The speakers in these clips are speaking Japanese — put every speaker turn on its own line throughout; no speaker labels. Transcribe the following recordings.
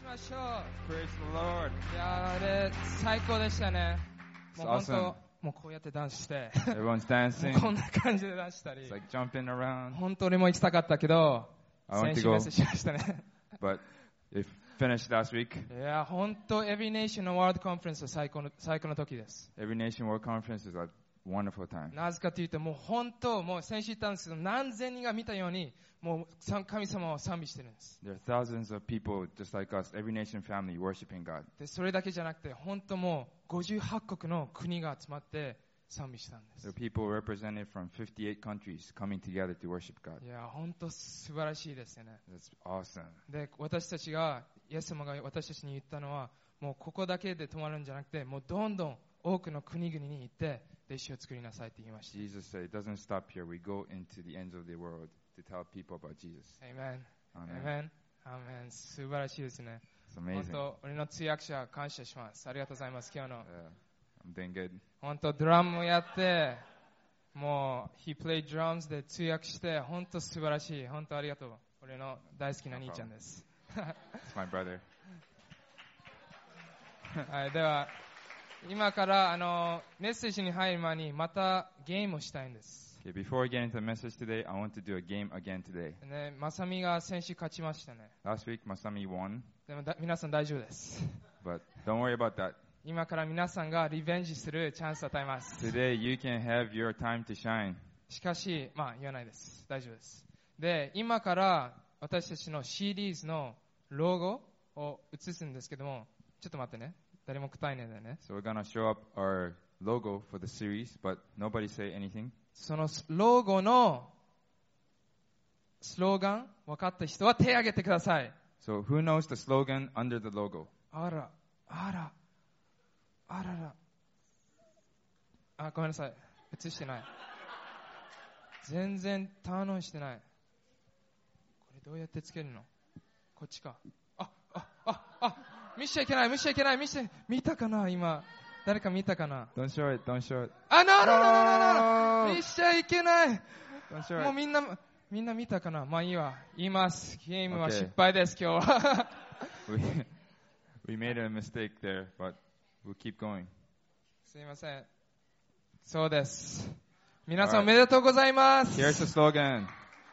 しましょう。
Praise the Lord.
いやーあれ最高でしたね。もう
It's
本
awesome.
当もうこうやってダンスして
Everyone's dancing.
こんな感じでダンスしたり
It's like jumping around.
本当にもう行きたかったけど
I want
先
to
週メッ
go,
セージしましたね。
but it finished last week.
いや本当 Every Nation のワールドコンファレンスは最高の時です。
Every Nation World Conference is a wonderful time.
なぜかというともう本当もう先週言ったんですけど何千人が見たようにもう神様を賛美してるんです。
There are thousands of people just like us, every nation family worshiping God.
でそれだけじゃなくて本当もう58国の国が集まって賛美したんで
There
す。
are people represented from 58 countries coming together to worship God.
いや本当素晴らしいですよね。
That's awesome.
で私たちがイエス様が私たちに言ったのはもうここだけで止まるんじゃなくてもうどんどん多くの国々に行って弟子を作りなさいって言いました。
Jesus said, it doesn't stop here. We go into the ends of the world to tell people about Jesus.
Amen.
Amen.
Amen. Amen. 素晴らしいですね。
It's
本
amazing.
当俺の通訳者感謝します。ありがとうございます。今日の
I'm doing good.
本当ドラムをやってもう He played drums で通訳して本当素晴らしい。本当ありがとう。俺の大好きな兄ちゃんです。
It's my brother.
はい、では今からメッセージに入る前にまたゲームをしたいんです。
Okay, before I get into the message today, I want to do a game again today.
ね、まさみが先週勝ちましたね。
Last week, Masami won,
でも皆さん大丈夫です。
but don't worry about that.
今から皆さんがリベンジするチャンスを与えます。
Today, you can have your time to shine.
しかし、まあ言わないです。大丈夫です。で、今から私たちのシリーズのロゴを映すんですけども、ちょっと待ってね。誰も答えないでね。
So we're going to show up our logo for the series, but nobody say anything.
そのロゴのスローガン、分かった人は手を挙げてください。
So who knows the slogan under the logo?
あら、あら、あらら。あ、ごめんなさい。映してない。全然ターンオンしてない。これどうやってつけるの？こっちか。見しちゃいけない、見しちゃいけない、見たかな今。誰か見たかな
Don't show it, don't show it.
あ、no! 見しちゃいけない。
Don't show
もう
it.
みんな見たかなまあいいわ。言います。ゲームは
Okay.
失敗です、今日は。
We made a mistake there, but we'll keep going.
すいません。そうです。皆さんおめでとうございます。
Here's the slogan.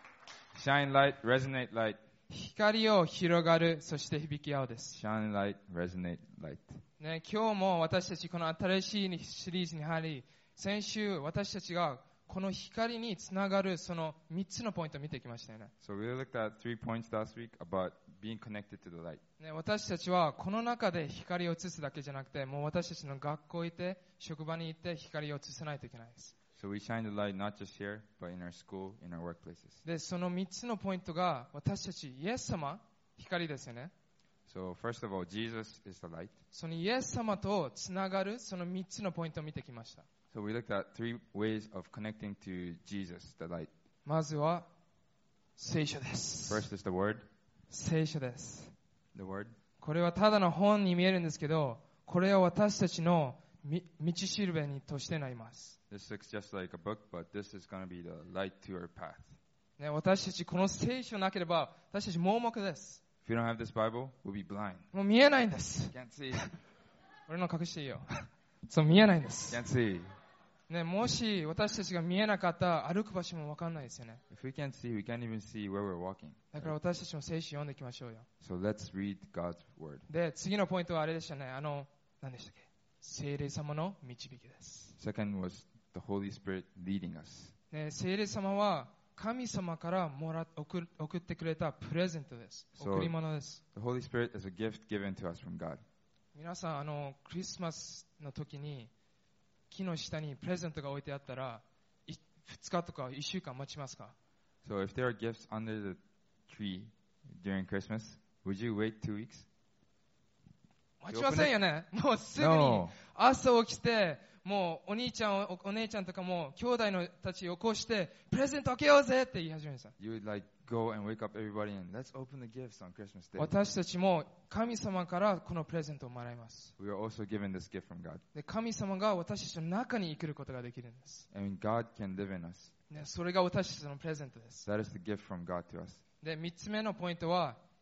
Shine light, resonate light.
光を広がる、そして響き合うです。
Shine light, resonate light.
ね、今日も私たちこの新しいシリーズに入り、先週私たちがこの光につながるその3つのポイントを見てきましたよね。
So we looked at 3 points last week about being connected to the light.
ね、私たちはこの中で光を映すだけじゃなくて、もう私たちの学校行って、職場に行って光を映さないといけないです。
So we shine the light not just here, but in our school, in our workplaces.
で、その3つのポイントが私たちイエス様、光ですよね。
So first of all, Jesus is the light.
そのイエス様とつながるその3つのポイントを見てきました。
So we looked at 3 ways of connecting to Jesus, the light.
まずは聖書です。
First is the word.
聖書です。
The word.
これはただの本に見えるんですけど、これは私たちの道しるべにとしてなります。
This looks just like a book, but this is going to be the light to our path.
ね、私たちこの聖書なければ私たち盲目です。
If we don't have this Bible, we'll be blind.
もう見えないんです。
Can't see.
俺の隠していいよ。そう見えないんです。
Can't see.
ね、もし私たちが見えなかったら歩く場所も分かんないですよね。
If we can't see, we can't even see where we're walking.
だから私たちも聖書読んでいきましょうよ。
So let's read God's word.
で、次のポイントはあれでしたね。何でしたっけ？聖霊様の導きです。
Second was the Holy Spirit leading us.
ね、聖霊様は神様から送ってくれたプレゼントです。贈り物です。
The Holy Spirit is a gift given to us from God.
皆さん、クリスマスの時に木の下にプレゼントが置いてあったら、2日とか1週間待ちますか？
So if there are gifts under the tree during Christmas, would you wait 2 weeks?
待ちませんよね。もうすぐに
No.
朝起きて、もうお姉ちゃんとかも兄弟のたちを起こしてプレゼント開けようぜって言い始めました。
You would like go and wake up everybody and let's open the gifts on Christmas Day.
私たちも神様からこのプレゼントをもらいます。
We are also given this gift from God.
で、神様が私たちの中に生きることができるんです。
And God can live in us.
ね、それが私たちのプレゼントです。
That is the gift from God to us.
で、3つ目のポイントは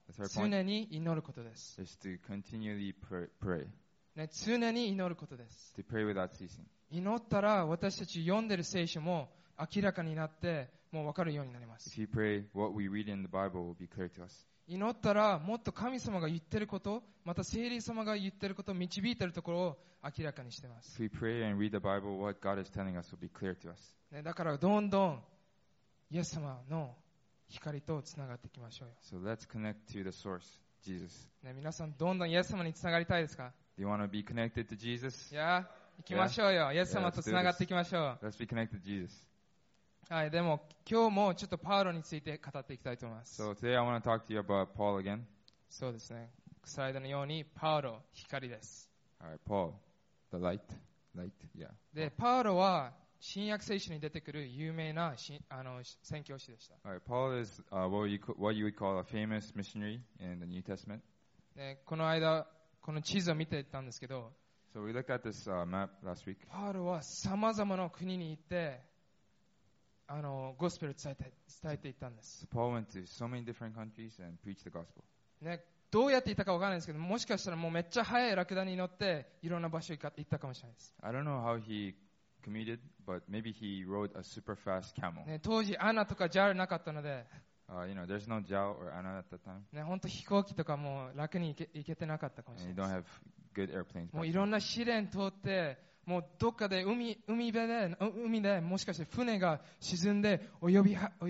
The third point
常に祈ることです。
is to continually pray.
ね、常に祈ることです。
To pray without ceasing.
祈ったら私たち読んでる聖書も明らかになってもう分かるようになります。
If you pray, what we read in the Bible will be clear to us.
祈ったらもっと神様が言ってること、また聖霊様が言ってること、導いてるところを明らかにしています。
If we pray and read the Bible, what God is telling us will be clear to us.
ね、だからどんどんイエス様の光とつながっていきましょうよ。
So let's connect to the source, Jesus.
ね、皆さんどんどんイエス様につながりたいですか？
Do you want to be connected to Jesus?
いや、行きましょうよ。イエス様とつながっていきましょう。
Let's be connected to Jesus.
はい、でも今日もちょっとパウロについて語っていきたいと思います。
So today I want to talk to you about Paul again.
そうですね。スライドのようにパウロ、光です。
Alright, Paul, the light, yeah.
で、パウロは新約聖書に出てくる有名な宣教師でした。
Alright, Paul is what you would call a famous missionary in the New Testament.
で、この間、この地図を見ていたんですけど、
So we looked at this map last week.
パウロは様々な国に行って、ゴスペルを伝えていったんです。
So Paul went to so many different countries and preached the gospel.
ね、どうやって行ったかわからないんですけど、もしかしたらもうめっちゃ速いラクダに乗っていろんな場所に行ったかもしれないです。
I don't know how he commuted, but maybe he rode a super fast camel.
ね、当時アナとか JAL なかったので、
there's no JAL or ANA at that time.
ね、本当飛行機とかも楽に行けてなかったかもしれ
And
ない
you
で
don't have good airplanes.
す。もういろんな試練通って、もうどっかで海でもしかして船が沈んで泳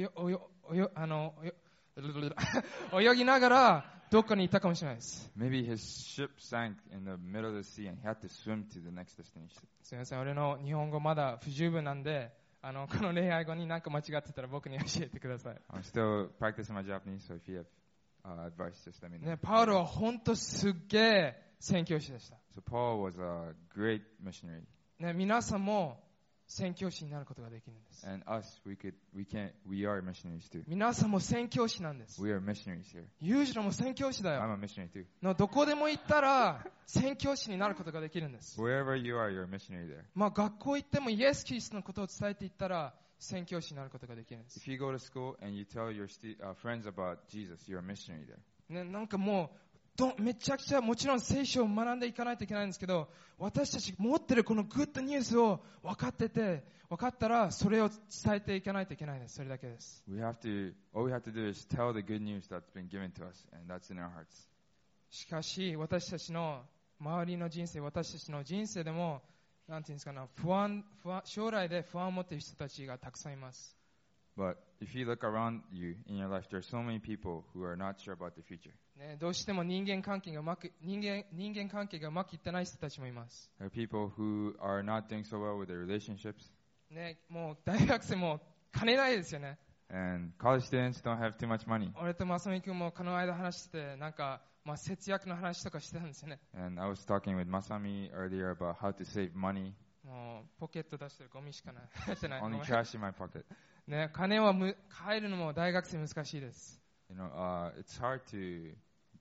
ぎながらどっかに行ったかもしれないです。
Maybe his ship sank in the middle of the sea and he had to swim to the next destination.
すみません、俺の日本語まだ不十分なんで、この恋愛語に何か間違ってたら僕に教えてください。
I'm still practicing my Japanese, so if you have advice, just let me know.
ね、パウロは本当すっげえ宣教師でした。
So Paul was a great missionary.
ね、皆さんも宣教師になることができるんです。
And us, we are missionaries too.
皆さんも宣教師なんです。
We are missionaries here.
ユージロも宣教師だ
I'm
よ。
a missionary too.
のどこでも行ったら宣教師になることができるんです。
Wherever you are, you're a missionary there.
まあ学校行ってもイエス・キリストのことを伝えていったら宣教師になることができるんです。
If you go to school and you tell your friends about Jesus, you're a missionary there.
ね、なんかもうめちゃくちゃもちろん聖書を学んでいかないといけないんですけど、私たち持ってるこのグッドニュースを分かったらそれを伝えていかないといけないです。それだけです。
All we have to do is tell the good news that's been given to us, and that's in our hearts.
しかし私たちの周りの人生、私たちの人生でもなんていうんですかな、将来で不安を持っている人たちがたくさんいます。
But if you look around you in your life, there are so many people who are not sure about the future.
ね、どうしても人間関係がうまくいってない人たちもいます。
There are people who are not doing so well with their relationships.
ね、もう大学生も金ないですよね。
And college students don't have too much money.
俺とマサミ君もこの間話してなんか、節約の話とかしてたんですよね。
And I was talking with Masami earlier about how to save money.
もうポケット出してるゴミしかない。
Only trash in my pocket.
ね、金は入るのも大学生難しいです。
It's hard to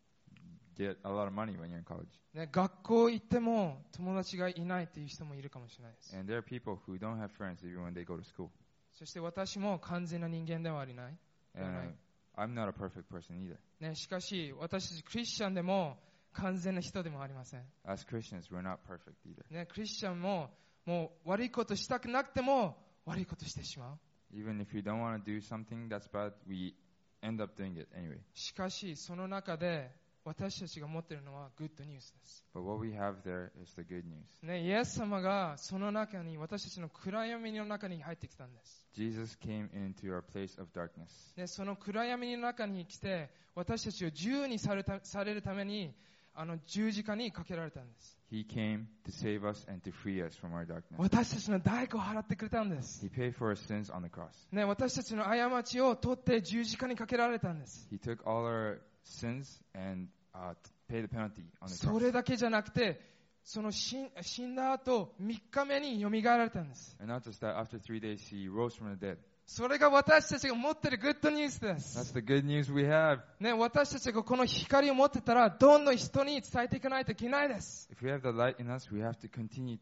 get a lot of money when you're in college.
ね、学校行っても友達がいないっていう人もいるかもしれないです。
And there are people who don't have friends even when they go to school.
そして私も完全な人間ではありない。
And I'm not a perfect person either.
ね、しかし私たちクリスチャンでも完全な人でもありません。
As Christians, we're not perfect either.
ね、クリスチャンももう悪いことしたくなくても悪いことしてしまう。
Even if we don't want to do something that's bad, we end up doing it anyway.
しかしその中で私たちが持っているのはグッドニュースです。
But what we have there is the good news.
ね、イエス様がその中に私たちの暗闇の中に入ってきたんです。
Jesus came into our place of darkness.
ね、その暗闇の中に来て私たちを自由にされるために十字架にかけられたんです。
He came to save us and to free us from our darkness.
私たちの代価を払ってくれたんです。
He paid for our sins on the cross.
ね、私たちの過ちを取って十字架にかけられたんです。
He took all our sins and paid the penalty on the
それ
cross.
だけじゃなくて、その死んだ後3日目によみがえられたんです。
And not just that, after 3 days, he rose from the dead.
それが私たちが持っているグッドニュースです。
That's the good news we have.
ね、私たちがこの光を持ってたら、どんどん人に伝えていかないといけないです。
If we have the light in us, we have to continue to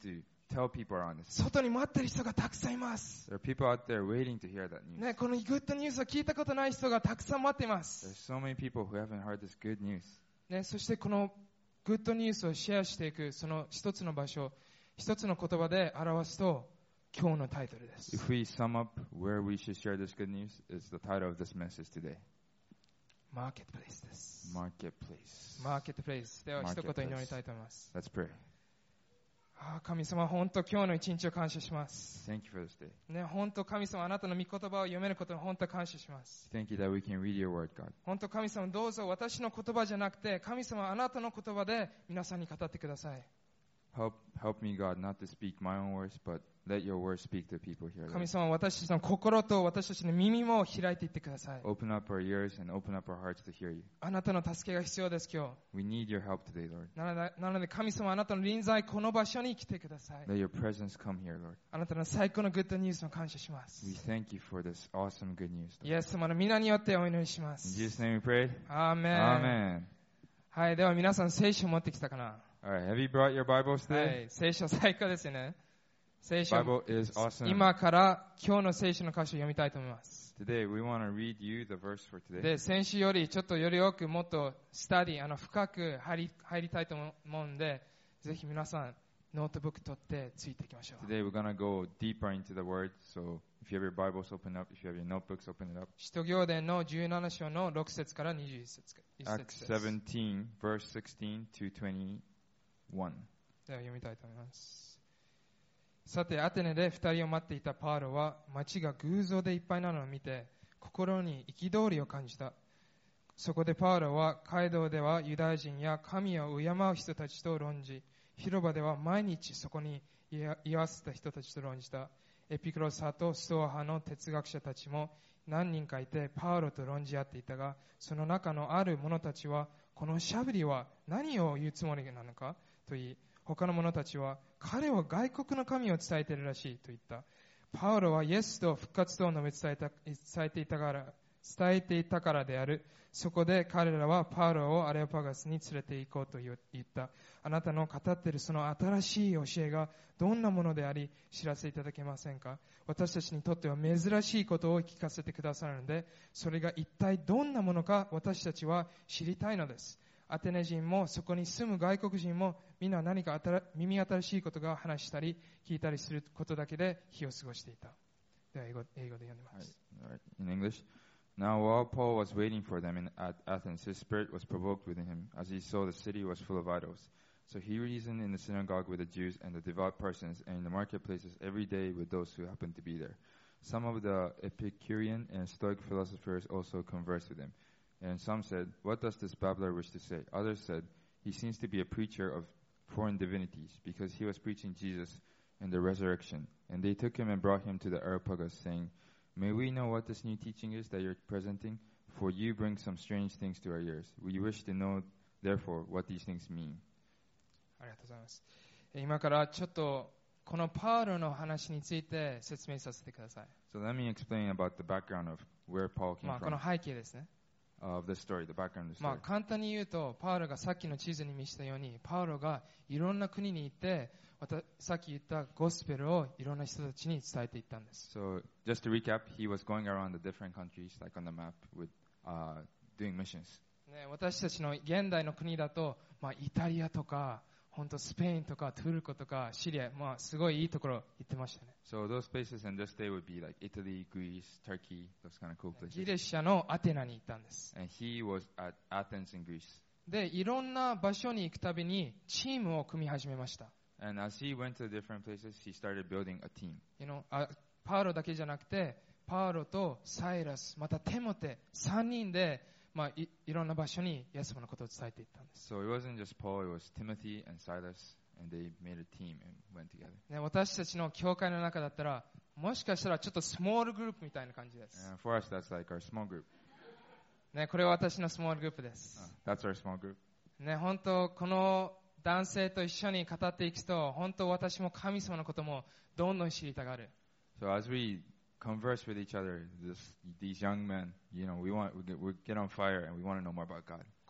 tell people around us.
外に待ってる人がたくさんいます。
There are people out there waiting to hear that news.
ね、このグッドニュースを聞いたことない人がたくさん待っていま
There's
す。
so many people who haven't heard this good news.
ね、そしてこのグッドニュースをシェアしていくその一つの場所、一つの言葉で表すと今日のタイトルです。
If we sum up where we should share this good news, it's the title of this message today.
マーケットプレイスです。
Marketplace.
マーケットプレイス。では一言祈りたいと思います。
Let's pray.
神様、本当今日の一日を感謝します。
Thank you for this day.
ね、本当神様、あなたの御言葉を読めることに本当感謝します。
Thank you that we can read your word, God.
本当神様、どうぞ私の言葉じゃなくて、神様、あなたの言葉で皆さんに語ってください。
Help me, God, not to speak my own words, but let your words speak to people here.
神様、私たちの心と私たちの耳も開いていってください。
Open up our ears and open up our hearts to hear you.
あなたの助けが必要です、今日。
We need your help today, Lord.
なので神様、あなたの臨在、この場所に来てください。
Let your presence come here, Lord.
あなたの最高のグッドニュースを感謝しま
We
す。
thank you for this awesome good news.
イエス様の皆によってお祈りしま
In
す。
Jesus' name we pray.
アーメン。
Amen.
はい、では皆さん聖書を持ってきたかな。
All right, have you brought your Bibles
は
today?
い、聖書最高ですよね。聖書、
Bible is awesome.
今から今日の聖書の箇所を読みたいと思います。
Today we want to read you the verse for today.
で、先週よりちょっとより多くもっとスタディ、深く入りたいと思うんで、ぜひ皆さんノートブック取ってついていきましょう。
Today we're going to go deeper into the word. So if you have your Bibles, open up. If you have your notebooks, open it up.
使徒行伝の17章の6節から21節。
Acts 17, verse 16 to 21.
では読みたいと思います。さて、アテネで2人を待っていたパウロは町が偶像でいっぱいなのを見て心に憤りを感じた。そこでパウロは街道ではユダヤ人や神を敬う人たちと論じ、広場では毎日そこに居合わせた人たちと論じた。エピクロス派とストア派の哲学者たちも何人かいてパウロと論じ合っていたが、その中のある者たちはこのしゃべりは何を言うつもりなのかと言い、他の者たちは彼は外国の神を伝えているらしいと言った。パウロはイエスと復活とを述べ伝えていたからである。そこで彼らはパウロをアレオパガスに連れて行こうと言った。あなたの語っているその新しい教えがどんなものであり知らせていただけませんか。私たちにとっては珍しいことを聞かせてくださるので、それが一体どんなものか私たちは知りたいのです。アテネ人もそこに住む外国人もみんな何か耳新しいことが話したり聞いたりすることだけで日を過ごしていた。では英語で読んでます。
All right, in English. Now while Paul was waiting for them at Athens, his spirit was provoked within him, as he saw the city was full of idols. So he reasoned in the synagogue with the Jews and the devout persons, and in the marketplaces every day with those who happened to be there. Some of the Epicurean and Stoic philosophers also conversed with him. And some said, "What does this babbler wish to say?" Others said, "He seems to be a preacher of foreign divinities, because he was preaching Jesus and the resurrection." And they took him and brought him to the Areopagus, saying, "May we know what this new teaching is that you're presenting? For you bring some strange things to our ears. We wish to know, therefore, what these things mean."
ありがとうございます。今からちょっとこのパウロの話について説明させてください。
So let me explain about the background of where Paul came
この
from,
背景ですね。
of the story, the background of the story.
簡単に言うと、パウロがさっきの地図に見せたように、パウロがいろんな国に行って、さっき言ったゴスペルをいろんな人たちに伝えていったんです。
So just to recap, he was going around the different countries, like on the map, with doing missions.
ね、私たちの現代の国だと、イタリアとか、本当スペインとかトルコとかシリア、すごいいいところ行ってましたね。
So those places in this day would be like Italy, Greece, Turkey, those kind of cool
ギ
places.
リシャのアテナに行ったんです。
And he was at Athens in Greece.
で、いろんな場所に行くたびにチームを組み始めました。
And as he went to different places, he started building a team.
パウロだけじゃなくて、パウロとサイラス、またテモテ、3人で、いろんな場所にイエス様のことを伝えていったんです。
So it wasn't just Paul, it was Timothy and Silas, and they made a team and went together.
ね、私たちの教会の中だったら、もしかしたらちょっとスモールグループみたいな感じです。
And for us, that's like our small group.
ね、これは私のスモールグループです。
That's our small group.
ね、本当この男性と一緒に語っていくと、本当私も神様のこともどんどん知りたがる。
So as we converse with each other, these young men, we get on fire and we want to know more about God.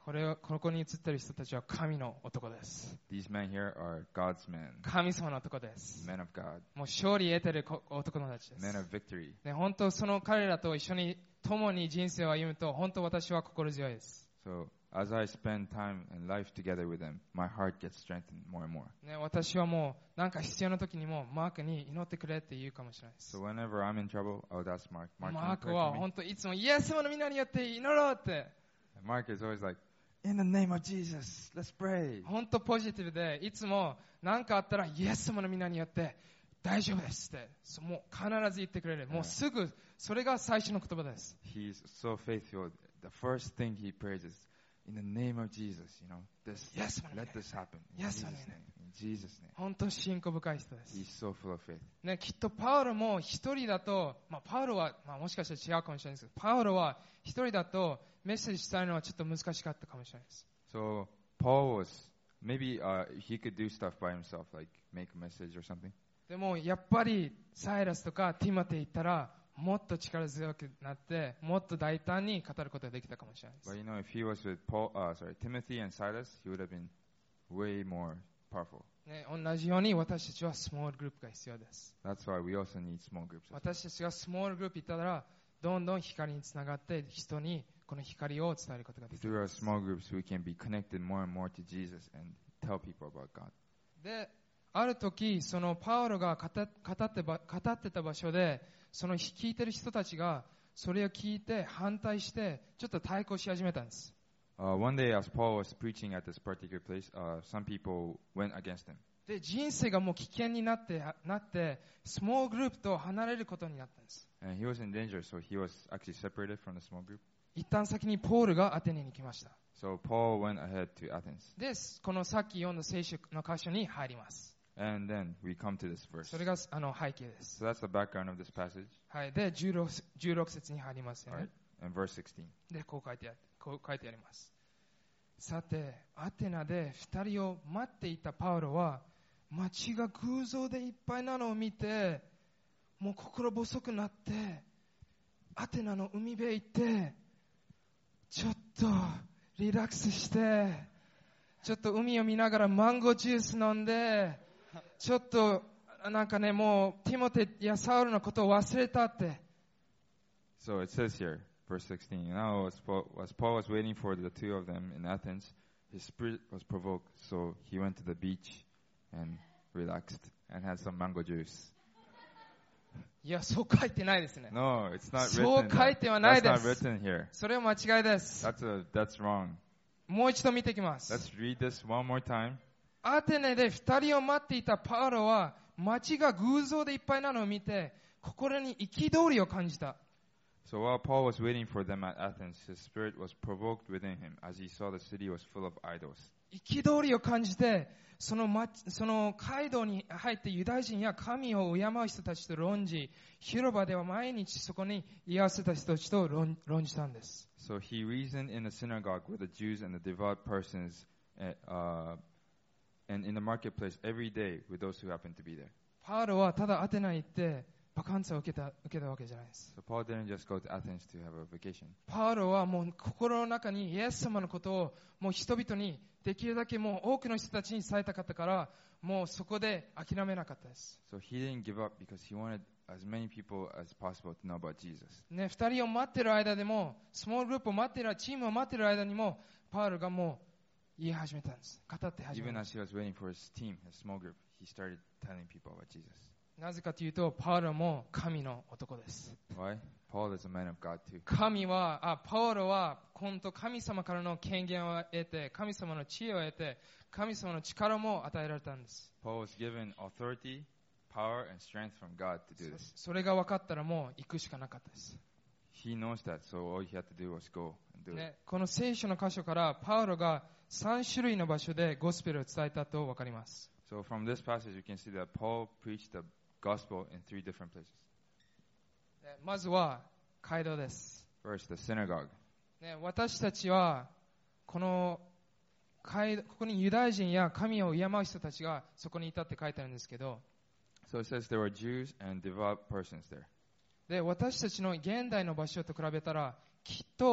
ここに映っている人たちは神の男です。
These men here are God's men,
神様の男です。
men of God,
もう勝利得ている男たちです。
men of victory.
ね、本当その彼らと一緒に共に人生を歩むと本当私は心強いです。
So as I spend time and life together with them, my heart gets strengthened more and more.
ね、私はもう何か必要な時にもマークに祈ってくれって言うかもしれないです。
So whenever I'm in trouble, I would ask Mark, Mark,
マ
can
ー
you
ク
pray
は
for me?
本当いつもイエス様の皆によって祈ろうって
And Mark is always like, in the name of Jesus, let's pray.
本当ポジティブでいつも何かあったらイエス様の皆によって大丈夫ですってもう必ず言ってくれる。もうすぐそれが最初の言葉です。
He's so faithful. The first thing he prays is, in the name of Jesus, you know,
Yes,
let this happen. In
Yes,
Jesus' name. In Jesus' name.
本当信仰深い人です。
He's so full of faith.
ね、きっとパウロも一人だと、パウロは、もしかしたら違うかもしれないですけど、パウロは一人だとメッセージしたいのはちょっと難しかったかもしれないです。
So Paul was, maybe he could do stuff by himself, like make a message or something.
でもやっぱりサイラスとかティモテイ行ったらもっと力強くなってもっと大胆に語ることができたかもしれないです。
But you know, if he was with Timothy and Silas, he would have been way more powerful.
ね、同じように私たちはスモールグループが必要です。
That's why we also need small groups.
私たちがスモールグループ行ったらどんどん光につながって人にこの光を伝えることができる。
Through our small groups, we can be connected more and more to Jesus and tell people about God.
で、ある時そのパウロが語ってた場所でその聞いてる人たちがそれを聞いて反対してちょっと対抗し始めたんです。
One day, as Paul was preaching at this particular place, some people went against him.
で、人生がもう危険になってスモールグループと離れることになったんです。
And he was in danger, so he was actually separated from the small group.
一旦先にポールがアテネに来ました。
So Paul went ahead to Athens.
で、このさっき読んだ聖書の箇所に入ります。
And then we come to this verse.
それが背景です。
So that's the background of this passage.
はい。で、16節に入りますよね。
Right? And verse 16.
で、こう書いてあります。さて、アテナで2人を待っていたパウロは、街が偶像でいっぱいなのを見て、もう心細くなって、アテナの海辺へ行って、ちょっとリラックスして、ちょっと海を見ながらマンゴージュース飲んで、ちょっとなんかね、もうティモテやサウルのことを忘れたって。
So it says here, verse 16, now as Paul was waiting for the two of them in Athens, his spirit was provoked, so he went to the beach and relaxed and had some mango juice.
いや、そう書いてないですね。
No, it's not
そう
written.
書いてはない
That's
で
not
す。
written here.
それは間違いです。
That's wrong.
もう一度見ていきます。
Let's read this one more time.
アテネで2人を待っていたパウロは街が偶像でいっぱいなのを見て心に憤りを感じた。
So while Paul was waiting for them at Athens, his spirit was provoked within him as he saw the city was full of idols.
憤りを感じてその街道に入ってユダヤ人や神を敬う人たちと論じ、広場では毎日そこに居合わせた人たちと論じたんです。
So he reasoned in the synagogue with the Jews and the devout persons and in the marketplace every day with those who happened to be there.
パウロはただアテナに行ってバカンスを受けたわけじゃないです。
So Paul didn't just go to Athens to have a vacation.
パウロはもう心の中にイエス様のことをもう人々にできるだけもう多くの人たちに伝えたかったからもうそこで諦めなかったです。
So he didn't give up because he wanted as many people as possible to know about Jesus.
ね、2人を待ってる間でもスモールグループを待ってるチームを待ってる間にもパウロがもう言い始めたんです。語って始め
Even
た。
as he was waiting for his team, his small group, he started telling people about Jesus.
なぜかというとパウロも神の男です。
Why? Paul is a man of God too.
パウロは今度神様からの権限を得て神様の知恵を得て神様の力も与えられたんです。
Paul was given authority, power, and strength from God to do this.
それが分かったらもう行くしかなかったです。
He knows that, so all he had to do was go and do it.
ね、この聖書の箇所からパウロが3種類の場所でゴスペルを伝えたと分かります。
So from this passage, you can see that Paul preached the gospel in 3 different places.
まずは街道です。
First, the synagogue.
ね、私たちはここにユダヤ人や神を敬う人たちがそこにいたって書いてあるんですけど、
So it says there were Jews and devout persons there.
で私たちの現代の場所と比べたらきっと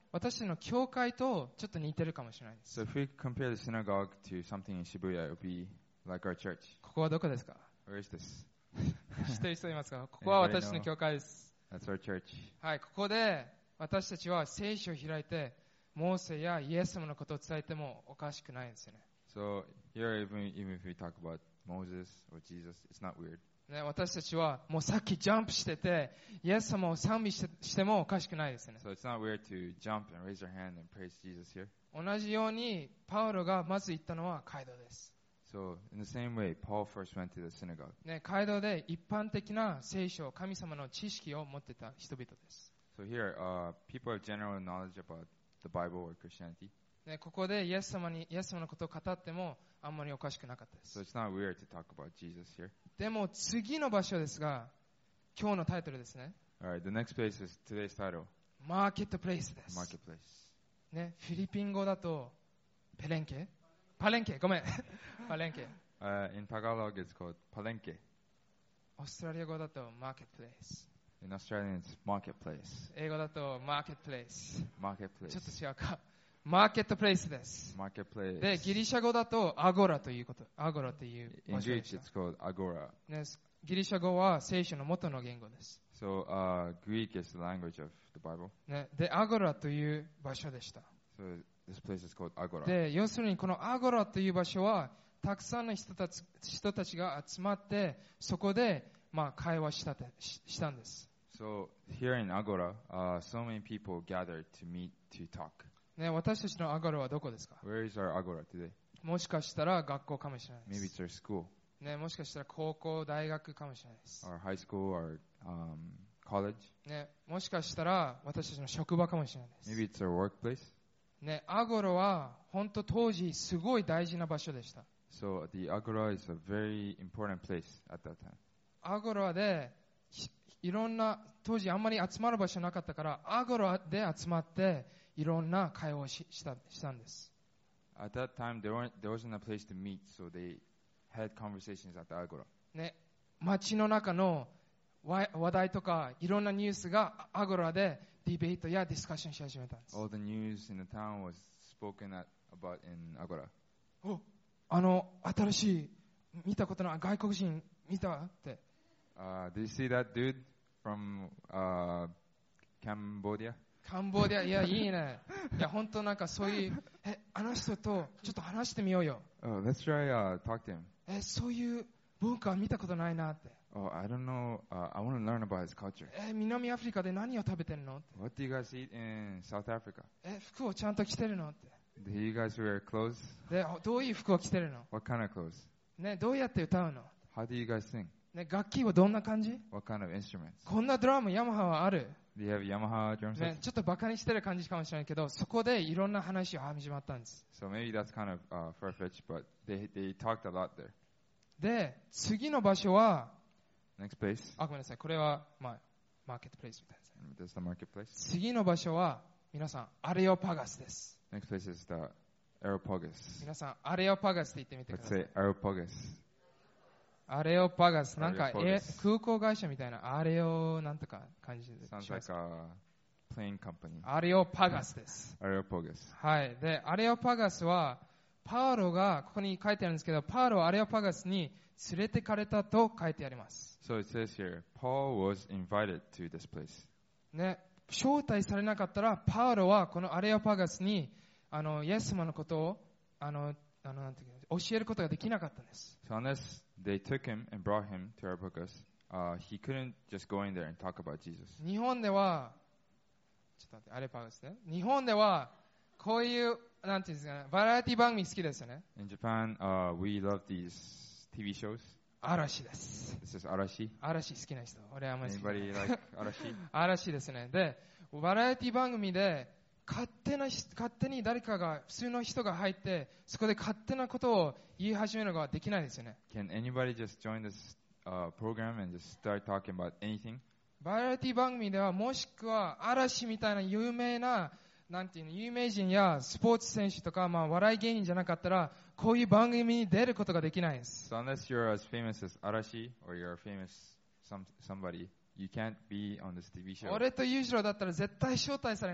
私たちの教会とちょっと似てるかもしれないです。
So if we compare the synagogue to something in Shibuya, it would be like our church.
ここはどこですか？
Where is this?
知ってる人いますか？ここは私たちの教会です。
That's our church.
はい、ここで私たちは聖書を開いてモーセやイエス様のことを伝えてもおかしくないんですよね。
So here, even if we talk about Moses or Jesus, it's not weird.
ね、私たちはもうさっきジャンプしててイエス様を賛美してもおかしくないですよね。
So it's not weird to jump and raise your hand and praise Jesus here.
同じようにパウロがまず言ったのは街道です。
So in the same way, Paul first went to the synagogue.
ね、街道で一般的な聖書、神様の知識を持ってた人々です。
So here, people have general knowledge about the Bible or Christianity.
ね、ここでイエス様のことを語ってもあんまりおかしくなかったで
So
す。
it's not weird to talk about Jesus here.
でも次の場所ですが、今日のタイトルですね。
All right, the next place is today's title,
マーケットプレイスです。
Marketplace.
ね、フィリピン語だとパレンケ、ごめんパレンケ。
In Tagalog, it's called Palenque.
オーストラリア語だとマーケットプレイス。
In Australian, it's Marketplace.
英語だとマーケットプレイス。
Marketplace.
ちょっと違うか。マーケットプレイスです。
Marketplace.
で、ギリシャ語だとアゴラということ、アゴラという
In
場所で
Greek,
した。
it's called Agora.
ね、ギリシャ語は聖書の元の言語です。
So Greek is the language of the Bible.
ね、で、アゴラという場所でした。
So this place is called Agora.
で、要するにこのアゴラという場所は、たくさんの人たちが集まって、そこで、会話したんです。
So here in Agora, so many people gathered to meet to talk.
ね、私たちのアゴラはどこですか？
Where is our Agora today?
もしかしたら学校かもしれないで
Maybe
す。
it's our school,
ね、もしかしたら高校、大学かもしれないです。
our high school, our college.
ね、もしかしたら私たちの職場かもしれないです。
Maybe it's our workplace.
ね、アゴラは本当当時すごい大事な場所でした。
So the Agora is a very important place at that time.
アゴラでいろんな当時あんまり集まる場所なかったからアゴラで集まっていろんな会話をしたんです。
At that time, there wasn't a place to meet, so they had conversations at the Agora.
ね、街の中の話題とかいろんなニュースがアゴラでディベートやディスカッションし始めたんです。
All the news in the town was spoken about in Agora.
新しい見たことない外国人見たって。
Did you see that dude from Cambodia?
カンボジア、いや、いいね。いや、本当なんかそういう、あの人とちょっと話してみようよ。
Oh, let's try talk to him.
そういう文化は見たことないなって。
Oh, I don't know. I want to learn about his culture.
南アフリカで何を食べてるのって。
What do you guys eat in South Africa?
服をちゃんと着てるのって。
Do you guys wear clothes?
で、どういう服を着てるの？
What kind of clothes?
ね、どうやって歌うの？
How do you guys sing?
ね、楽器はどんな感じ？
What kind of instruments?
こんなドラムヤマハはある？
Do you have Yamaha drum
ね、
sets?
ちょっとバカにしてる感じかもしれないけど、そこでいろんな話が始まったんです。
So maybe that's kind of far-fetched, but they talked a lot there.
で、次の場所は、
Next place.
ごめんなさい、これは、マーケットプレイスみたいですね。
That's the marketplace.
次の場所は、皆さん、アレオパガスです。
Next place is the Areopagus.
皆さん、アレオパガスって言ってみてく
Let's
ださい。
say Areopagus.
アレオパガス、なんか、
アレオパガス
空港会社みたいな、アレオなんとか感じでし
Sounds
ま
like
す。
a plane company.
アレオパガスです。
Areopagus.
はい。で、アレオパガスは、パウロが、ここに書いてあるんですけど、パウロはアレオパガスに連れてかれたと書いてあります。
So it says here, Paul was invited to this place.
ね、招待されなかったら、パウロはこのアレオパガスに、イエス様のことを、なんていうの、教えることができなかったんです。
So unless they took him and brought him to Areopagus, he couldn't just go in there and talk about Jesus.
日本では、ちょっと待って、アレオパガスね。日本では、こういう、なんていうんですかね、バラエティ番組好きですよね。
In Japan, we love these TV shows.
嵐です。
This is Arashi.
嵐好きな人。俺はあんまり好きじゃない
Anybody like Arashi?
嵐ですね。で、バラエティ番組で勝手に誰かが、普通の人が入って、そこで勝手なことを言い始めるのができないですよね。
Can anybody just join this program and just start talking about anything?
バラエティ番組では、もしくは嵐みたいな有名な、なんていうの、有名人やスポーツ選手とか、笑い芸人じゃなかったら、こういう番組に出ることができないんです。
So unless you're as famous as Arashi or you're famous somebody, you can't be on this TV show.
俺と裕次郎だったら絶対招待されない。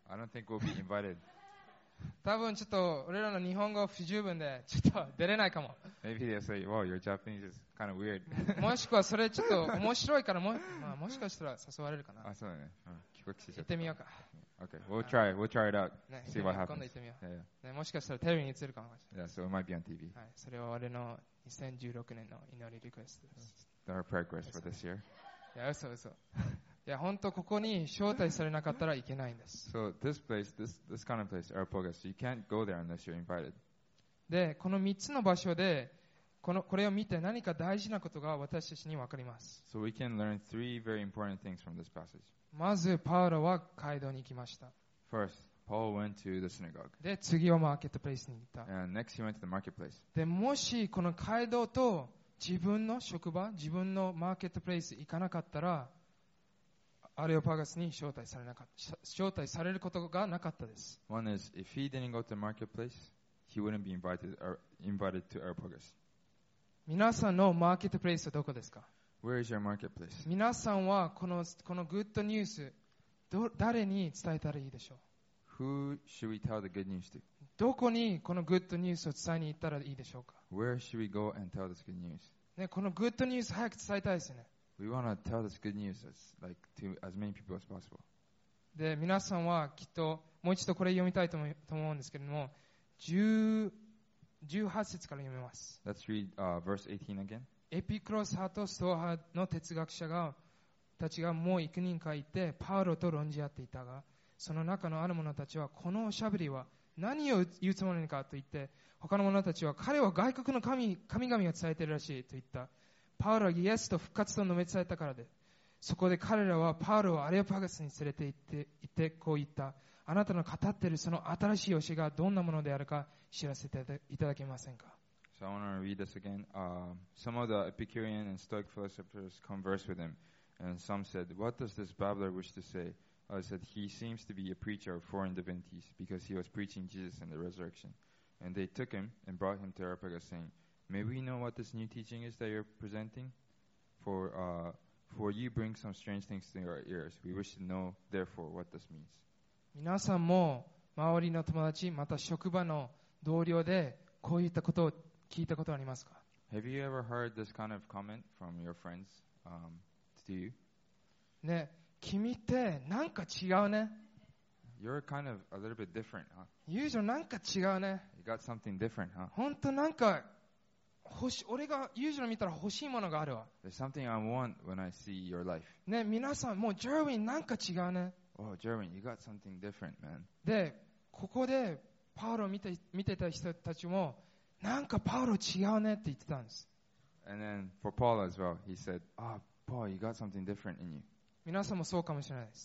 I don't think we'll be invited.
多分ちょっと俺らの日本語不十分でちょっと出れないかも。
Maybe they'll say, "Wow, your Japanese is kind of weird."
もしくはそれちょっと面白いからまあ、もしかしたら誘われるかな。
あ、そうだね。帰国しちゃった。
行ってみようか。
Okay, we'll try it out.
ね、
See what
今
happens.
度行ってみよ
Yeah,
う。ね、もしかしたらテレビに映るかもし
yeah. So it might be on TV.
れない。はい、それは俺の2016年の祈りリクエストです。
Our prayer request for this year.
いや、嘘。いや、本当ここに招待されなかったらいけないんです。
So this place, this kind of place, Arapogas, you can't go there unless you're invited.
で、この3つの場所で、これを見て何か大事なことが私たちに分かります。
So we can learn three very important things from this passage.
まず、パウロは街道に行きました。
First, Paul went to the synagogue.
で、次はマーケットプレイスに行った。
And next he went to the marketplace.
で、もしこの街道と自分の職場、自分のマーケットプレイス行かなかったら、アレオパガスに招待されることがなかったです。
One is, if he didn't go to the marketplace, he wouldn't be invited to Arapogas.
皆さんのマーケットプレイスはどこですか？
Where is your marketplace?
皆さんはこのグッドニュース、誰に伝えたらいいでしょう？
Who should we tell the good news to?
どこにこのグッドニュースを伝えに行ったらいいでしょうか？
Where should we go and tell this good news?
ね、このグッドニュース早く伝えたいですよね。
We want to tell this good news to as many people as possible.
で、皆さんはきっともう一度これ読みたいと思うんですけれども、18節から読みます。
Let's read verse 18 again.
エピクロス派とストア派の哲学者たちがもう幾人かいてパウロと論じ合っていたが、その中のある者たちはこのおしゃべりは何を言うつもりかと言って、他の者たちは彼は外国の神々が伝えているらしいと言った。パウロはイエスと復活と述べ伝えたからで、そこで彼らはパウロをアレオパガスに連れて行ってこう言った。あなたの語っているその新しい教えがどんなものであるか知らせていただけませんか？
So I want to read this again. Some of the Epicurean and Stoic philosophers conversed with him, and some said, "What does this babbler wish to say?" I said, "He seems to be a preacher of foreign divinities, because he was preaching Jesus and the resurrection." And they took him and brought him to Areopagus, saying, "May we know what this new teaching is that you're presenting? For you bring some strange things to our ears. We wish to know, therefore, what this means."
皆さんも周りの友達、また職場の同僚でこういったことを聞いたことはありますか？
Have you ever heard this kind of comment from your friends to you?
ね、君ってなんか違うね。
You're kind of a little bit different, huh?
ユージョなんか違うね。
You got something different, huh?
本当なんか俺がユージョの見たら欲しいものがあるわ。
There's something I want when I see your life.
ね、皆さんもうジェーウィンなんか違うね。
Oh, Jeremy, you got something different, man.
で、ここでパウロを見てた人たちもなんかパウロ違うねって言ってたんです。
And then for Paul as well, he said, Paul, you got something different in you.
皆さんもそうかもしれないです。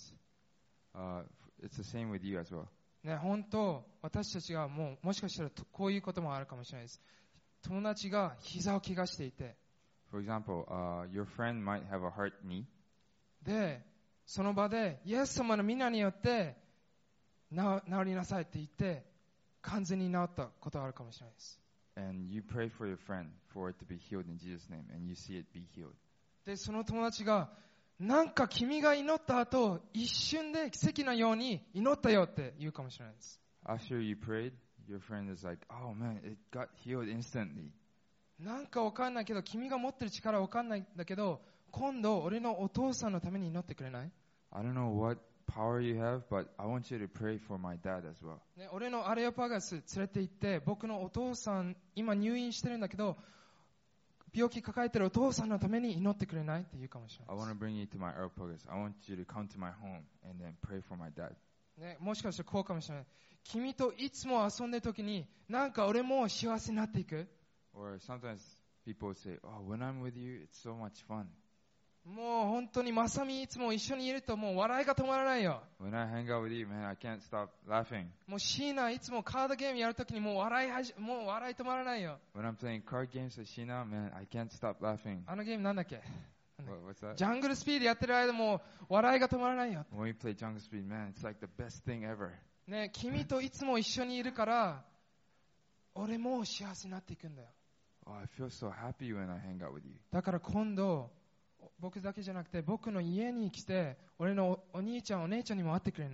It's the same with you as well.
ね、本当私たちがもしかしたらこういうこともあるかもしれないです。友達が膝を怪我していて、
For example, your friend might have a hurt knee.
で、その場でイエス様の皆によって治りなさいって言って完全に治ったことがあるかもしれないです。
And you pray for your friend for it to be healed in Jesus' name, and you see it be healed.
で、その友達がなんか君が祈った後一瞬で奇跡のように祈ったよって言うかもしれないです。
After you prayed, your friend is like, oh man, it got healed instantly.
なんかわかんないけど君が持ってる力わかんないんだけど今度俺のお父さんのために祈ってくれない？
I don't know what power you have, but I want you to pray for my dad as well.
ね、俺のアレオパガス連れて行って僕のお父さん今入院してるんだけど病気抱えてるお父さんのために祈ってくれないって言うかもしれない
I
です。
want to bring you to my Areopagus. I want you to come to my home and then pray for my dad.
ね、もしかしたらこうかもしれない。君といつも遊んでる時になんか俺も幸せになっていく。
Or sometimes people say, oh, when I'm with you, it's so much fun.
もう本当にまさみいつも一緒にいるともう笑いが止まらないよ。
When I hang out with you, man, I can't stop laughing.
もうシーナいつもカードゲームやるときにもう笑い止まらないよ。
When I'm playing card games with Sheena, man, I can't stop laughing.
あのゲームなんだっけ？
What's that?
ジャングルスピードやってる間も笑いが止まらないよ。
When we play Jungle Speed, man, it's like the best thing ever.
ね、君といつも一緒にいるから俺も幸せになっていくんだよ。
Oh, I feel so happy when I hang out with you.
だから今度僕だけじゃなくて僕の家に来て俺のお兄ちゃんお姉ちゃんにも会ってくれない？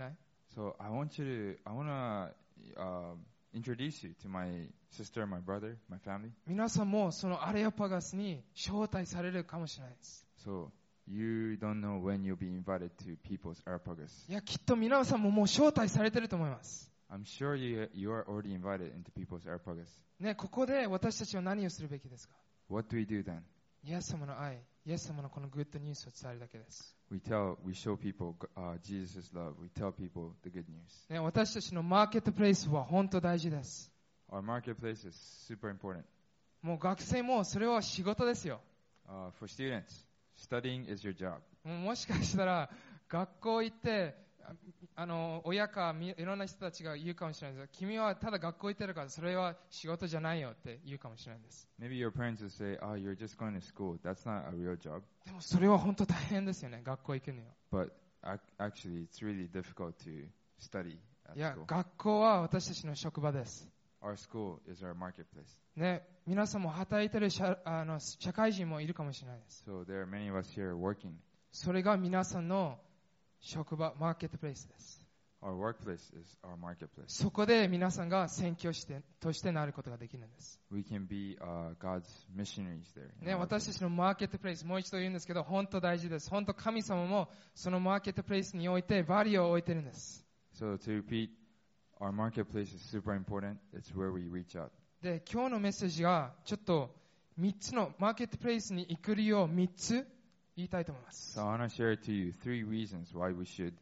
So I want to introduce you to my sister, my brother, my family.
皆さんもそのアレオパガスに招待されるかもしれないです。
So you don't know when you'll be invited to people's Areopagus.
いや、きっと皆さんももう招待されてると思います。
I'm sure you are already invited into people's Areopagus.
ね、ここで私たちは何をするべきですか？
What do we do then?
イエス様の愛、イエス様のこのグッドニュースを伝えるだけです。
We show people Jesus' love. We tell people the good news.
ね、私たちのマーケットプレイスは本当大事です。
Our marketplace is super important.
もう学生もそれは仕事ですよ。
For students, studying is your job.
もしかしたら学校行って親かいろんな人たちが言うかもしれないです。君はただ学校行ってるからそれは仕事じゃないよって言うかもしれないです。
Maybe your parents will say, "Oh, you're just going to school. That's not a real job."
でもそれは本当大変ですよね、学校行くには。
But actually, it's really difficult to study
いや
at school.
学校は私たちの職場です。
Our school is our marketplace.
ね、皆さんも働いてる社会人もいるかもしれないです。
So there are many of us here working.
それが皆さんの職場、マーケットプレイスです。
Our workplace is our marketplace.
そこで皆さんが宣教師としてなることができるんです。
We can be God's missionaries there.
ね、私たちのマーケットプレイス、もう一度言うんですけど、本当大事です。本当神様もそのマーケットプレイスにおいてバリューを置いてるんです。
So to repeat, our marketplace is super important. It's where we reach out.
で、今日のメッセージがちょっと3つのマーケットプレイスに行く理由を3つ言いたいと思います。
So I want to share to you 3 reasons why we should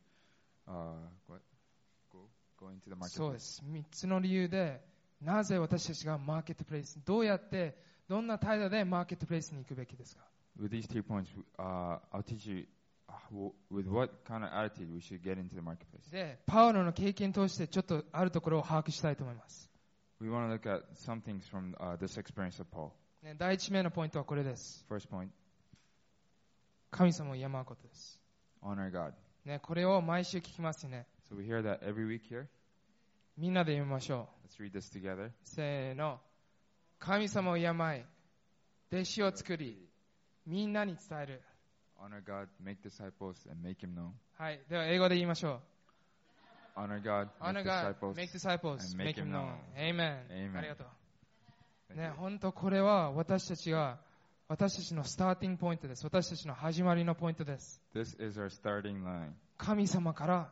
go into the
そう
marketplace.
です。3つの理由で、なぜ私たちがマーケットプレイス、どうやって、どんな態度でマーケットプレイスに行くべきですか？
With these 3 points, I'll teach you with what kind of attitude we should get into the marketplace.
で、パウロの経験を通してちょっとあるところを把握したいと思います。
We want to look at some things from this experience of Paul.
ね、第1名のポイントはこれです。
First point,
神様を敬うことです。
honor God.
ね、これを毎週聞きますよね。
So we hear that every week here.
みんなで読みましょ
Let's read this together.
う。せーの。神様を敬い、弟子を作り、みんなに伝える。
Honor God, make disciples, and make Him known.
はい。では、英語で言いましょう。
Honor God,
Honor
make
God,
disciples.
make disciples,
and
make
make
him
him
known.
known.
Amen.
Amen.
ありがとう。
Thank
ね、
you.
本当これは私たちのスターティングポイントです。私たちの始まりのポイントです。
This is our starting line.
神様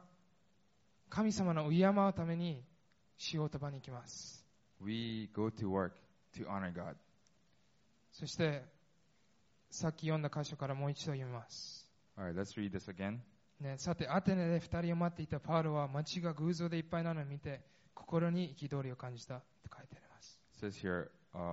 の敬うために仕事場に行きます。
We go to work to honor God.
そしてさっき読んだ箇所からもう一度読みます。
All right, let's read this again.
ね、さてアテネで2人を待っていたパウロは街が偶像でいっぱいなのを見て心に憤りを感じたと書いてあります。
It says here,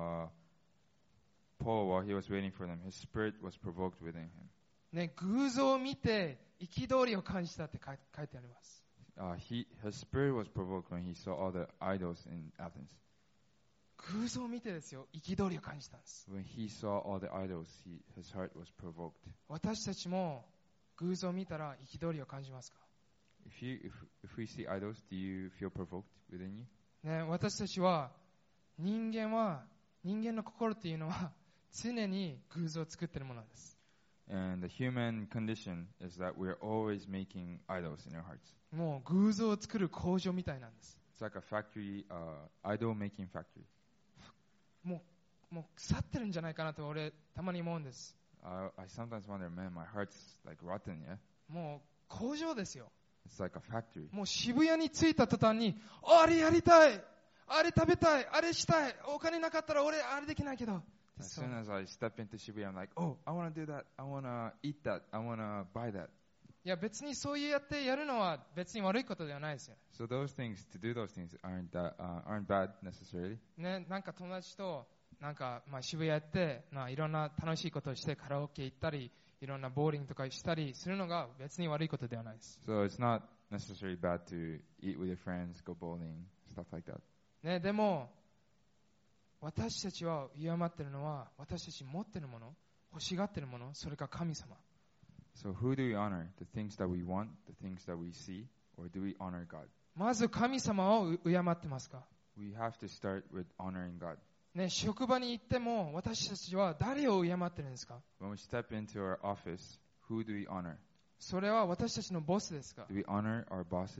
Paul, while he was waiting for them, his spirit was provoked within him.
ね、偶像を見て憤りを感じたって書いてあります。
His spirit was provoked when he saw all the idols in Athens.
偶像を見てですよ、憤りを感じたんです。
When he saw all the idols, his heart was provoked.
私たちも偶像を見たら憤りを感じますか？
If we see idols, do you feel provoked within you?
ね、私たちは人間の心っていうのは常に偶像を作っているものです。
And the human condition is that we're always making idols in our hearts.
もう偶像を作る工場みたいなんです。
It's like a factory, idol making factory.
もう腐ってるんじゃないかなと俺たまに思うんです。
I sometimes wonder, man, my heart's like rotten, yeah?
もう工場ですよ。
It's like a factory.
もう渋谷に着いた途端に、あれやりたい、あれ食べたい、あれしたい、お金なかったら俺あれできないけど。
As soon as I step into Shibuya, I'm like, oh, I want to do that. I want to eat that. I want to buy that.
いや別にそうやってやるのは別に悪いことではないですよ。
So those things, to do those things, aren't bad necessarily.
ね、なんか友達となんか渋谷やっていろんな楽しいことをしてカラオケ行ったりいろんなボーリングとかしたりするのが別に悪いことではないです。
So it's not necessarily bad to eat with your friends, go bowling, stuff like that.
ね、でも私たちは敬っているのは私たち持っているもの、欲しがっているもの、それか神様。
So who do we honor? The things that we want, the things that we see, or do we honor God?
まず神様を敬ってますか？
We have to start with honoring God.
ね、職場に行っても私たちは誰を敬っているんですか？
When we step into our office, who do we honor?
それは私たちのボスですか？
Do we honor our bosses?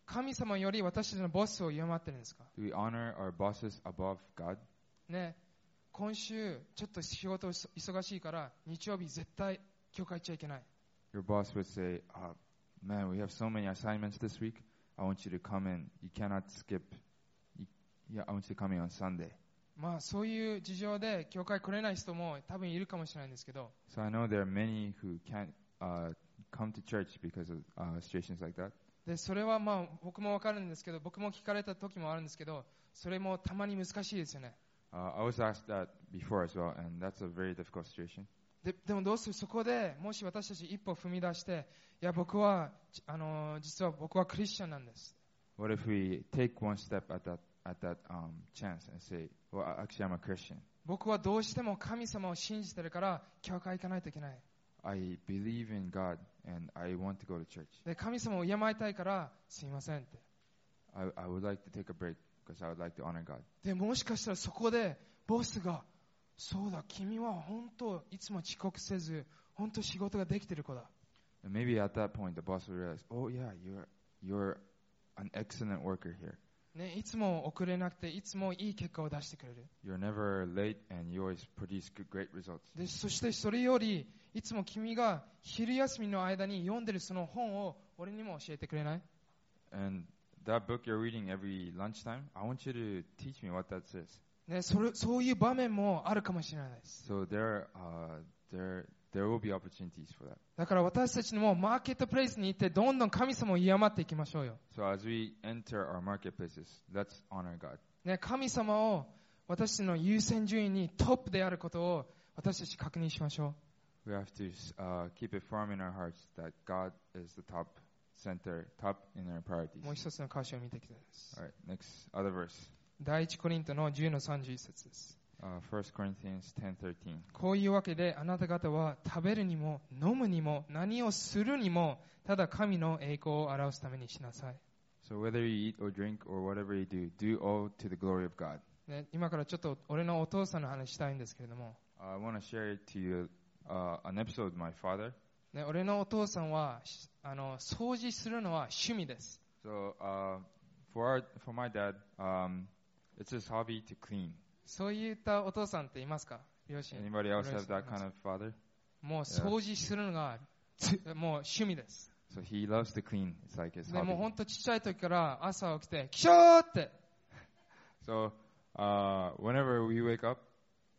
神様より私たちのボスを敬ってるんですか？
Do we honor our bosses above God?
ね、今週ちょっと仕事忙しいから日曜日絶対教会行っちゃいけない。
Your boss would say, man, we have so many assignments this week. I want you to come in. You cannot skip. I want you to come in on Sunday.
まあそういう事情で教会来れない人も多分いるかもしれないんですけど、
So I know there are many who can't come to church because of situations like that.
でそれはまあ僕もわかるんですけど、僕も聞かれた時もあるんですけど、それもたまに難しいですよね。
I was asked that before as well, and that's a very difficult situation.
でもどうする？そこでもし私たち一歩踏み出して、いや僕は実は僕はクリスチャンなんです。
What if we take one step at that chance and say, well, actually I'm a Christian.
僕はどうしても神様を信じてるから教会行かないといけない。
I believe in God and I want to go to church.
で神様を敬いたいからすいませんって。
I would like to take a break because I would like to honor God.
でもしかしたらそこでボスが、そうだ君は本当いつも遅刻せず本当仕事ができてる子だ。
And maybe at that point the boss will realize, oh yeah, you're an excellent worker here.
ね、いつも遅れなくていつもいい結果を出してくれる。
You're never late and you always produce great results.
でそしてそれよりいつも君が昼休みの間に読んでるその本を俺にも教えてくれない？
And that book you're reading every lunchtime, I want you to teach me what that says.
ね、そういう場面もあるかもしれないです。
So there will be opportunities for that.
だから私たちもマーケットプレイスに行ってどんどん神様を敬っていきましょうよ。
So as we enter our marketplaces, let's honor God.
ね、神様を私たちの優先順位にトップであることを私たち確認しましょう。
We have to keep it firm in our hearts that God is the top in our priorities.
もう一つの箇所を見ていきたいです。
All right, next other verse.
第一コリントの10の31節です。
1 Corinthians 10:13.
こういうわけであなた方は食べるにも飲むにも何をするにもただ神の栄光を表すためにしなさい。
So whether you eat or drink or whatever you do, do all to the glory of God.
ね、今からちょっと俺のお父さんの話したいんですけれども、
I want to share to you an episode with my father.
ね、俺のお父さんは掃除するのは趣味です。
So for my dad, it's his hobby to clean.
そういったお父さんっていますか？両親。
Anybody else have that kind of father?
もう掃除するのがもう趣味です。
So he loves to clean. It's like his
で
hobby.
もう本当ちっちゃい時から朝起きてキショーって。
So whenever we wake up,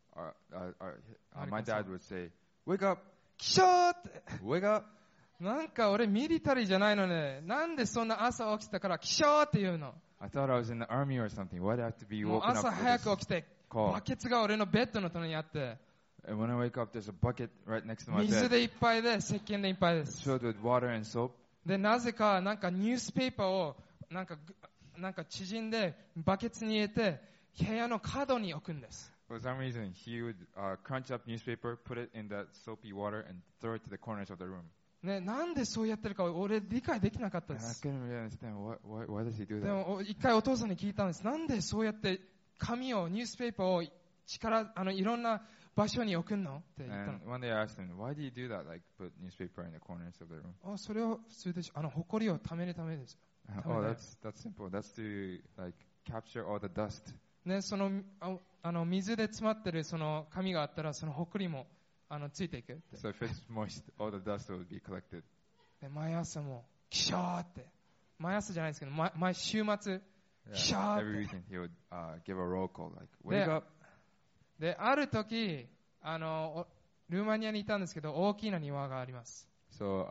my dad would say, "Wake up,
キショーって。
wake up."
なんか俺ミリタリーじゃないのね。なんでそんな朝起きたからキショーって言うの？
I thought I was in the army or something. Why do I have to be
もう
woken
朝
up
早
with
く
this
起きて
call?
バケツが俺のベッドの隣にあって、
And when I wake up, there's a bucket right next to my
水
bed,
でいっぱいで石鹸でいっぱいです。
filled with water and soap.
でなぜかなんかニュースペーパーをなんか縮んでバケツに入れて部屋の角に置くんです。
For some reason, he would crunch up newspaper, put it in that soapy water, and throw it to the corners of the room.
ね、なんでそうやってるか俺理解できなかったで
And I
す。
couldn't really understand why does he do
で
that.
も一回お父さんに聞いたんです。なんでそうやって紙をニュースペーパーをいろんな場所に置くのって言ったの。
And one day I asked him, "Why do you do that? Like put newspaper in the corners of the room?"
あ、それは普通でしょ。埃をためるためですよ。
Oh, that's simple. That's to like capture all the dust.
ね、その水で詰まってるその紙があったらその埃もついていくって。
So if it's moist, all the dust will be collected.
で毎朝もキシャーって毎朝じゃないですけど毎週末
Yeah,
キシャーっ
every
て
weekend he would give a roll call like, "Wake up!"
である時ルーマニアにいたんですけど大きな庭があります、
So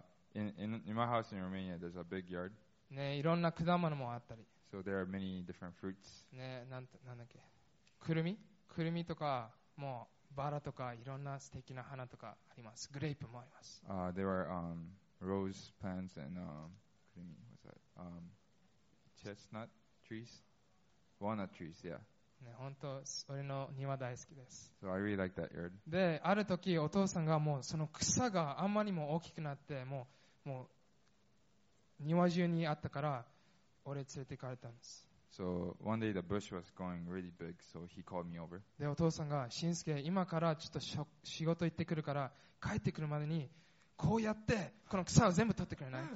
in my house in Romania, there's a big yard.
ね、いろんな果物もあったり、
So there are many different fruits.
ね、なんだっけくるみとかもうバラとかいろんな素敵な花とかあります。グレープもあります。
There were rose plants and what's that? Chestnut trees, walnut trees. Yeah.
ね、本当俺の庭大好きです。
So I really like that yard.
である時お父さんがもうその草があんまりも大きくなってもう庭中にあったから俺連れて行かれたんです。
So one day the bush was going really big, so he called me over.
でお父さんがしんすけ今からちょっと仕事行ってくるから帰ってくるまでにこうやってこの草を全部取ってくれないって。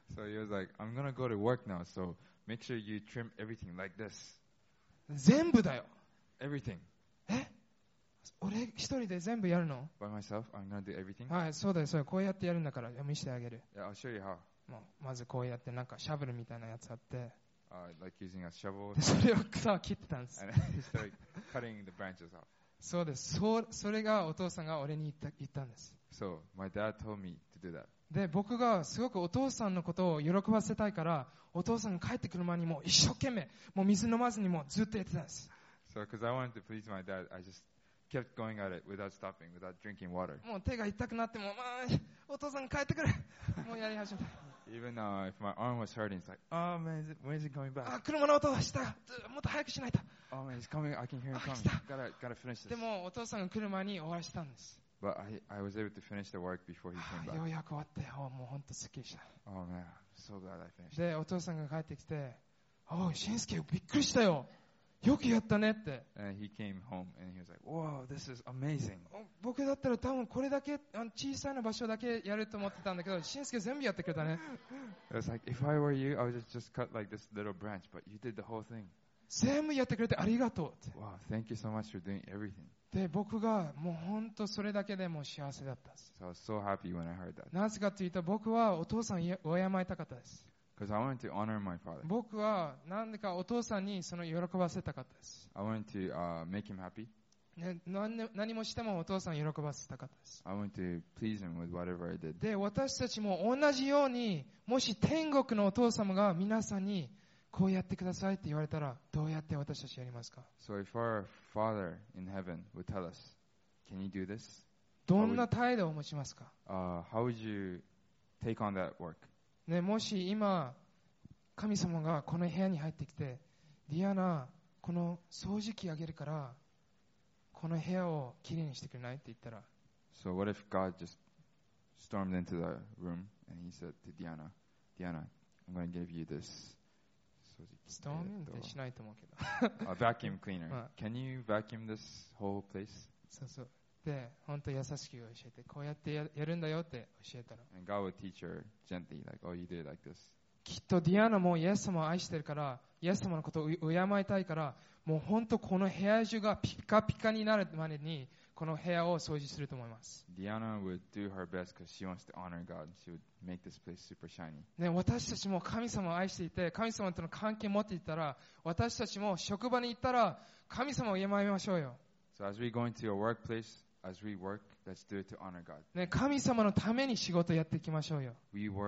So he was like, I'm gonna go to work now, so make sure you trim everything like this.
全部だよ。
Everything.
俺一人で全部やるの？
By myself, I'm gonna do everything.
はい、そうだよ、そうだよ。こうやってやるんだから見せてあげる。
Yeah, I'll show you how.
もうまずこうやってなんかシャベルみたいなやつあって、
Like using a shovel.
でそれを草を切ってたんです。
And he started cutting the branches off.
そうです。それがお父さんが俺に言ったんです。
So my dad told me to do that.
で、僕がすごくお父さんのことを喜ばせたいから、お父さんが帰ってくる前にもう一生懸命、もう水飲まずにもうずっとやってたんです。
So because I wanted to please my dad, I just kept going at it without stopping, without drinking water.
もう手が痛くなっても、お父さん帰ってくる。もうやり始めた。
Even if my arm was hurting, it's like, oh man, when is he coming back?
車の音がした。もっと早くしないと。
Oh man, he's coming. I can hear him coming. Gotta finish this.
でもお父さんが来る前に終わらせたんです。
But I was able to finish the work before he came back.
ようやく終わって、もう本当すっきりした。
Oh man, I'm so glad I finished.
で、お父さんが帰ってきて、しんすけびっくりしたよ。よくやったねって。
And he came home and he was like, "Whoa, this is amazing."
僕だったら多分これだけ小さな場所だけやると思ってたんだけど、しんすけ全部やってくれたね。
It was like, if I were you, I would just cut like this little branch, but you did the whole thing.
全部やってくれてありがとうって。
Wow, thank you so much for doing everything.
で、僕がもう本当それだけでもう幸せだったんです。
So I was so happy when I heard that.
なぜかというと、僕はお父さんを敬いたかったです。
Because I wanted to honor my father.
僕はなんでかお父さんにその喜ばせたかったです。
I wanted to make him happy.
ね、何もしてもお父さんを喜ばせたかったです。
I wanted to please him with whatever I did.
で、私たちも同じように、もし天国のお父様が皆さんにこうやってくださいって言われたら、どうやって私たちやりますか？
So if our Father in heaven would tell us, "Can you do this?"
どんな態度を持ちますか？
How would you take on that work?
ね、もし今、神様がこの部屋に入ってきて、ディアナ、この掃除機あげるから、この部屋をきれいにしてくれないって言ったら、
So what if God just stormed into the room and he said to Diana, I'm going to give you this
ストーンってしないと思うけど。
a vacuum cleaner. Can you vacuum this whole place?
そうそう。で、本当優しく教えて、こうやってやるんだよって教えたら。
And God would teach her gently, like, oh, you did it like this.
きっとディアナもイエス様を愛してるから、イエス様のことを敬いたいから、もう本当この部屋中がピカピカになるまでに、この部屋を掃除すると思います。
Diana would do her best because she wants to honor God. She would make this place super shiny.
ね、私たちも神様を愛していて、神様との関係を持っていたら、私たちも職場に行ったら、神様を敬いましょうよ。
So as we go into a workplace, as we work, let's do it to honor God.
ね、神様のために仕事をやっていきましょうよ。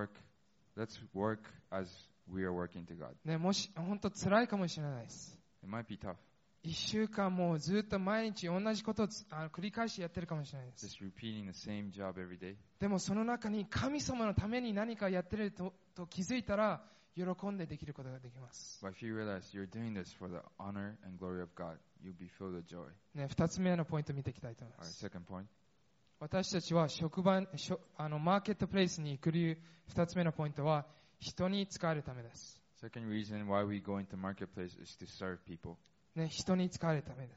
Let's work as we are working to God.
ね、もし本当辛いかもしれないです。
It might be tough.
一週間もうずっと毎日同じことを繰り返しやってるかもしれないです。
Just repeating the same job every day.
でもその中に神様のために何かやってると気づいたら喜んでできることができます。
But if you realize you're doing this for the honor and glory of God, you'll be filled with joy.
ね、二つ目のポイントを見ていきたいと思いま
Alright,
す。
second point.
私たちは職場マーケットプレイスに行く理由、二つ目のポイントは人に仕えるためです。
Second reason why we go into marketplace is to serve people.
ね、人に仕えるためです。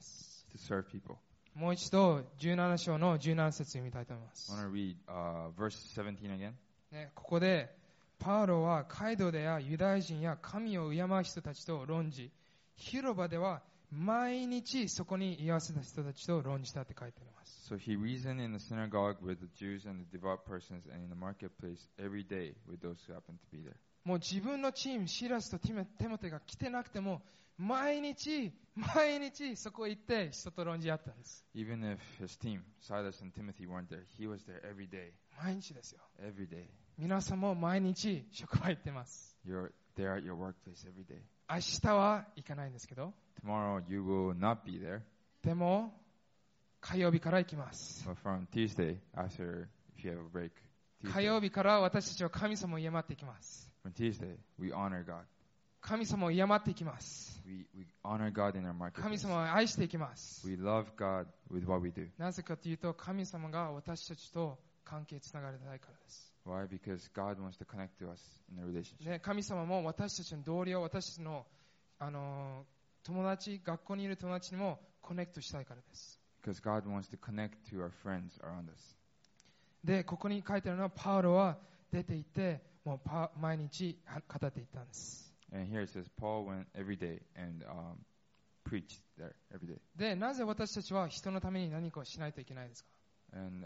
To serve people.
もう一度17章の17節読みたいと思います。
I want to read verse 17 again.
ね、ここでパウロは街道でやユダヤ人や神を敬う人たちと論じ、広場では毎日そこに居合わせた人たちと論じたって書いてあります。
So he reasoned in the synagogue with the Jews and the devout persons, and in the marketplace every day with those who happened to be there.
もう自分のチーム、シラスとテモテが来てなくても、毎日そこ行って人と論じ合ったんです。
Even if his team, Silas and Timothy, weren't there, he was there every day.
毎日ですよ。
Every day.
皆さんも毎日職場行ってます。
You're there at your workplace every day.
明日は行かないんですけど、
Tomorrow you will not be there.
でも火曜日から行きます。
But from Tuesday, after if you have a break,
火曜日から私たちは神様を敬っていきます。
From Tuesday, we honor God.
神様を敬っていきます。
We honor God in our marketplace.
神様を愛していきます。
We love God with what we do.
なぜかというと、神様が私たちと関係つながりたいからです。
Why? Because God wants to connect to us in a relationship.
ね、神様も私たちの同僚、私たちの、友達、学校にいる友達にもコネクトしたいからです。
Because God wants to connect to our friends around us.
で、ここに書いてあるのは、パウロは出て行って、 もう毎日語っていったんです。
And here it says Paul went every day and preached there every day.
で、なぜ私たちは人のために何かをしないといけないですか？
And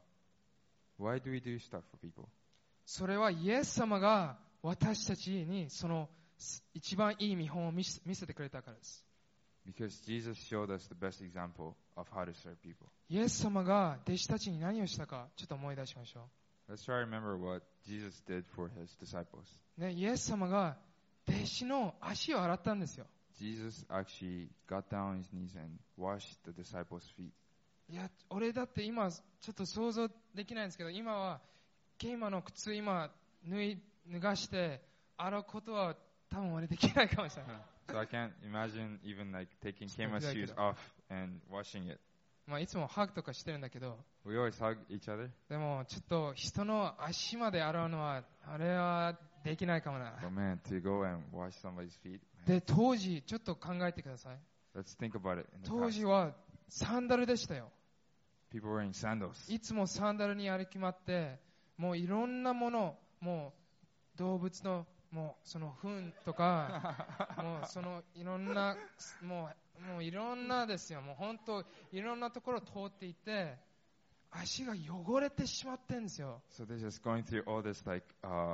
why do we do stuff for people?
それはイエス様が私たちにその一番いい見本を見せてくれたからです。
Because Jesus showed us the best example of how to serve people.
イエス様が弟子たちに何をしたかちょっと思い出しましょ
Let's try to remember what Jesus did for his disciples.
う。ね、イエス様が弟子の足を洗ったんですよ。
Jesus actually got down on his knees and washed the disciples' feet.
いや、俺だって今ちょっと想像できないんですけど、今はケイマの靴今脱がして洗うことは多分俺できないかもしれない。
So I can't imagine even like taking Keima's shoes off and washing it.
まあいつもハグとかしてるんだけど、
We always hug each other.
でもちょっと人の足まで洗うのはあれはできないかもな。
But man, to go and wash somebody's feet.
で、当時ちょっと考えてください。
Let's think about it. In the
当
past,
時はサンダルでしたよ。
people wearing sandals.
いつもサンダルに歩き回って、もういろんなもの、もう動物のもうその糞とか、もうそのいろんな、もういろんなですよ。もう本当いろんなところを通っていて、足が汚れてしまってんですよ。
So they're just going through all this like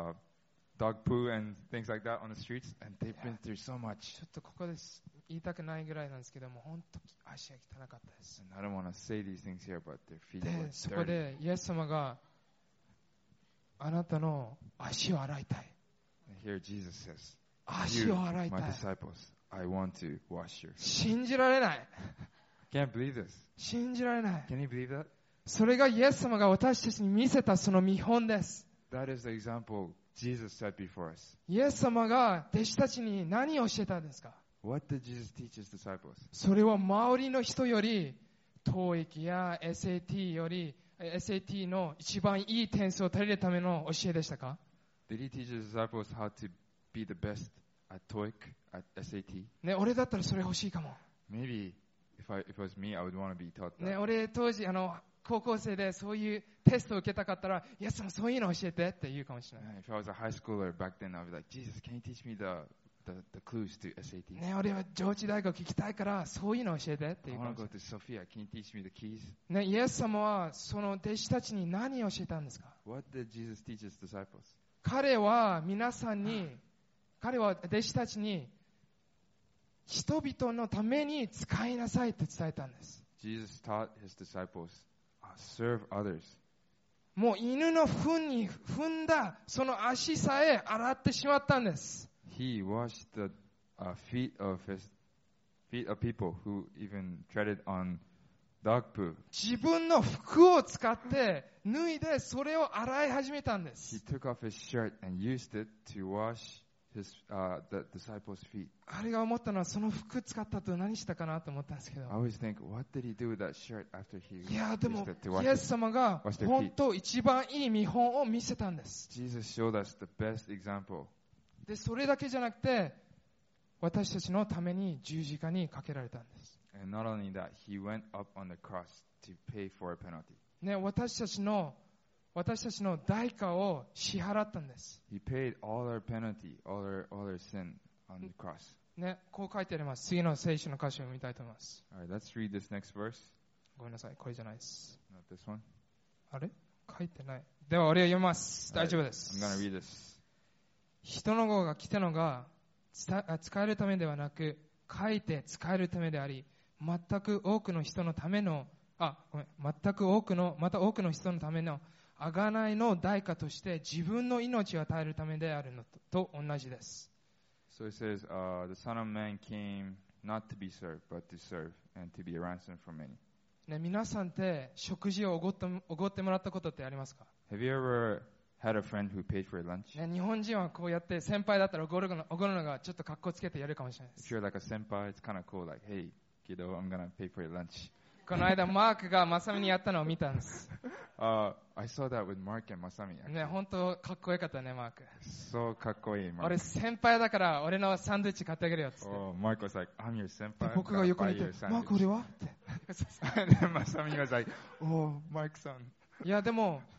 dog poo and things like that on the streets, and they've been through so much.
ちょっとここです言いたくないぐらいなんですけども、本当足が汚かったです。
And I don't want to say these things here, but their feet
で、
were
そこ
dirty.
でイエス様があなたの足を洗いたい。
And here Jesus says,
足
"You,
を洗いた
my
い。
disciples, I want to wash your feet."
信じられない。
Can't believe this.
信じられない。
Can you believe that?
それがイエス様が私たちに見せたその見本です。
That is the example Jesus set before us.
イエス様が弟子たちに何を教えたんですか？
What did Jesus teach his disciples?
それは周りの人より TOEIC や SAT より SAT の一番いい点数を取れるための教えでしたか？
Did he teach his disciples how to be the best at TOEIC, at SAT?
ね、俺だったらそれ欲しいかも。
Maybe if it was me, I would want to be taught that.
ね、俺当時高校生でそういうテストを受けたかったら、イエス様そういうの教えてって言うかもしれない。
If I was a high schooler back then, I would be like, Jesus, can you teach me the clues to SAT?
ね、俺は上智大学行きたいからそういうの教えてって
I
言うか
want
も
to
しれ
go to Sophia. Can you teach me the keys?
ない。ね、イエス様はその弟子たちに何を教えたんですか？
What did Jesus teach his disciples?
彼は弟子たちに人々のために使いなさいって伝えたんです。
Jesus taught his disciples, serve others.
もう犬の糞に踏んだその足さえ洗ってしまったんです。
He washed the feet of people who even treaded on dog poo.
自分の服を使って脱いでそれを洗い始めたんで
He
す。
took off his shirt and used it to wash the disciples' feet.
あれが思ったのはその服使ったと何したかなと思ったんですけど、
I always think, what did he do with that shirt after he
いやでも
used it to wash
イエス様が
wash their feet?
本当一番いい見本を見せたんです。
Jesus showed us the best example.
でそれだけじゃなくて私たちのために十字架にかけられたんです。
And not only that, he went up on the cross to pay for a penalty.
ね、私たちの代価を支払ったんです。
He paid all our penalty, all our sin on the cross.
ね、こう書いてあります。次の聖書の箇所を見たいと思います。
All right, let's read this next verse.
ごめんなさい、これじゃないです。
Not this one.
あれ書いてない。では俺は読みます。
All right,
大丈夫です。
I'm going to read this.
人の子が来たのが使えるためではなく、書いて使えるためであり、また多くの人のための贖いの代価として自分の命を与えるためであるのと同じです。
So it says, the Son of Man came not to be served, but to serve, and to be a ransom for many.
ね、皆さんって食事をおごってもらったことってありますか？
Have you ever had a friend who paid for your lunch?
ね、日本人はこうやって先輩だったらおごるのがちょっと格好つけてやるかもしれないで
If
す。
you're like a senpai, it's kind of cool, like, hey, kiddo, I'm going to pay for your lunch.
この間マークがマサミにやったのを見たんです。
I saw that with Mark and Masami.
ね、本当かっこよかったね、マーク。
So かっこいい, Mark.
俺先輩だから俺のサンドイッチ買ってあげるよっつって。
Oh, Mark was like, I'm your senpai.
で僕が横にいて、マーク俺はって。
And then Masami was like, oh, Mark-san.
いやでも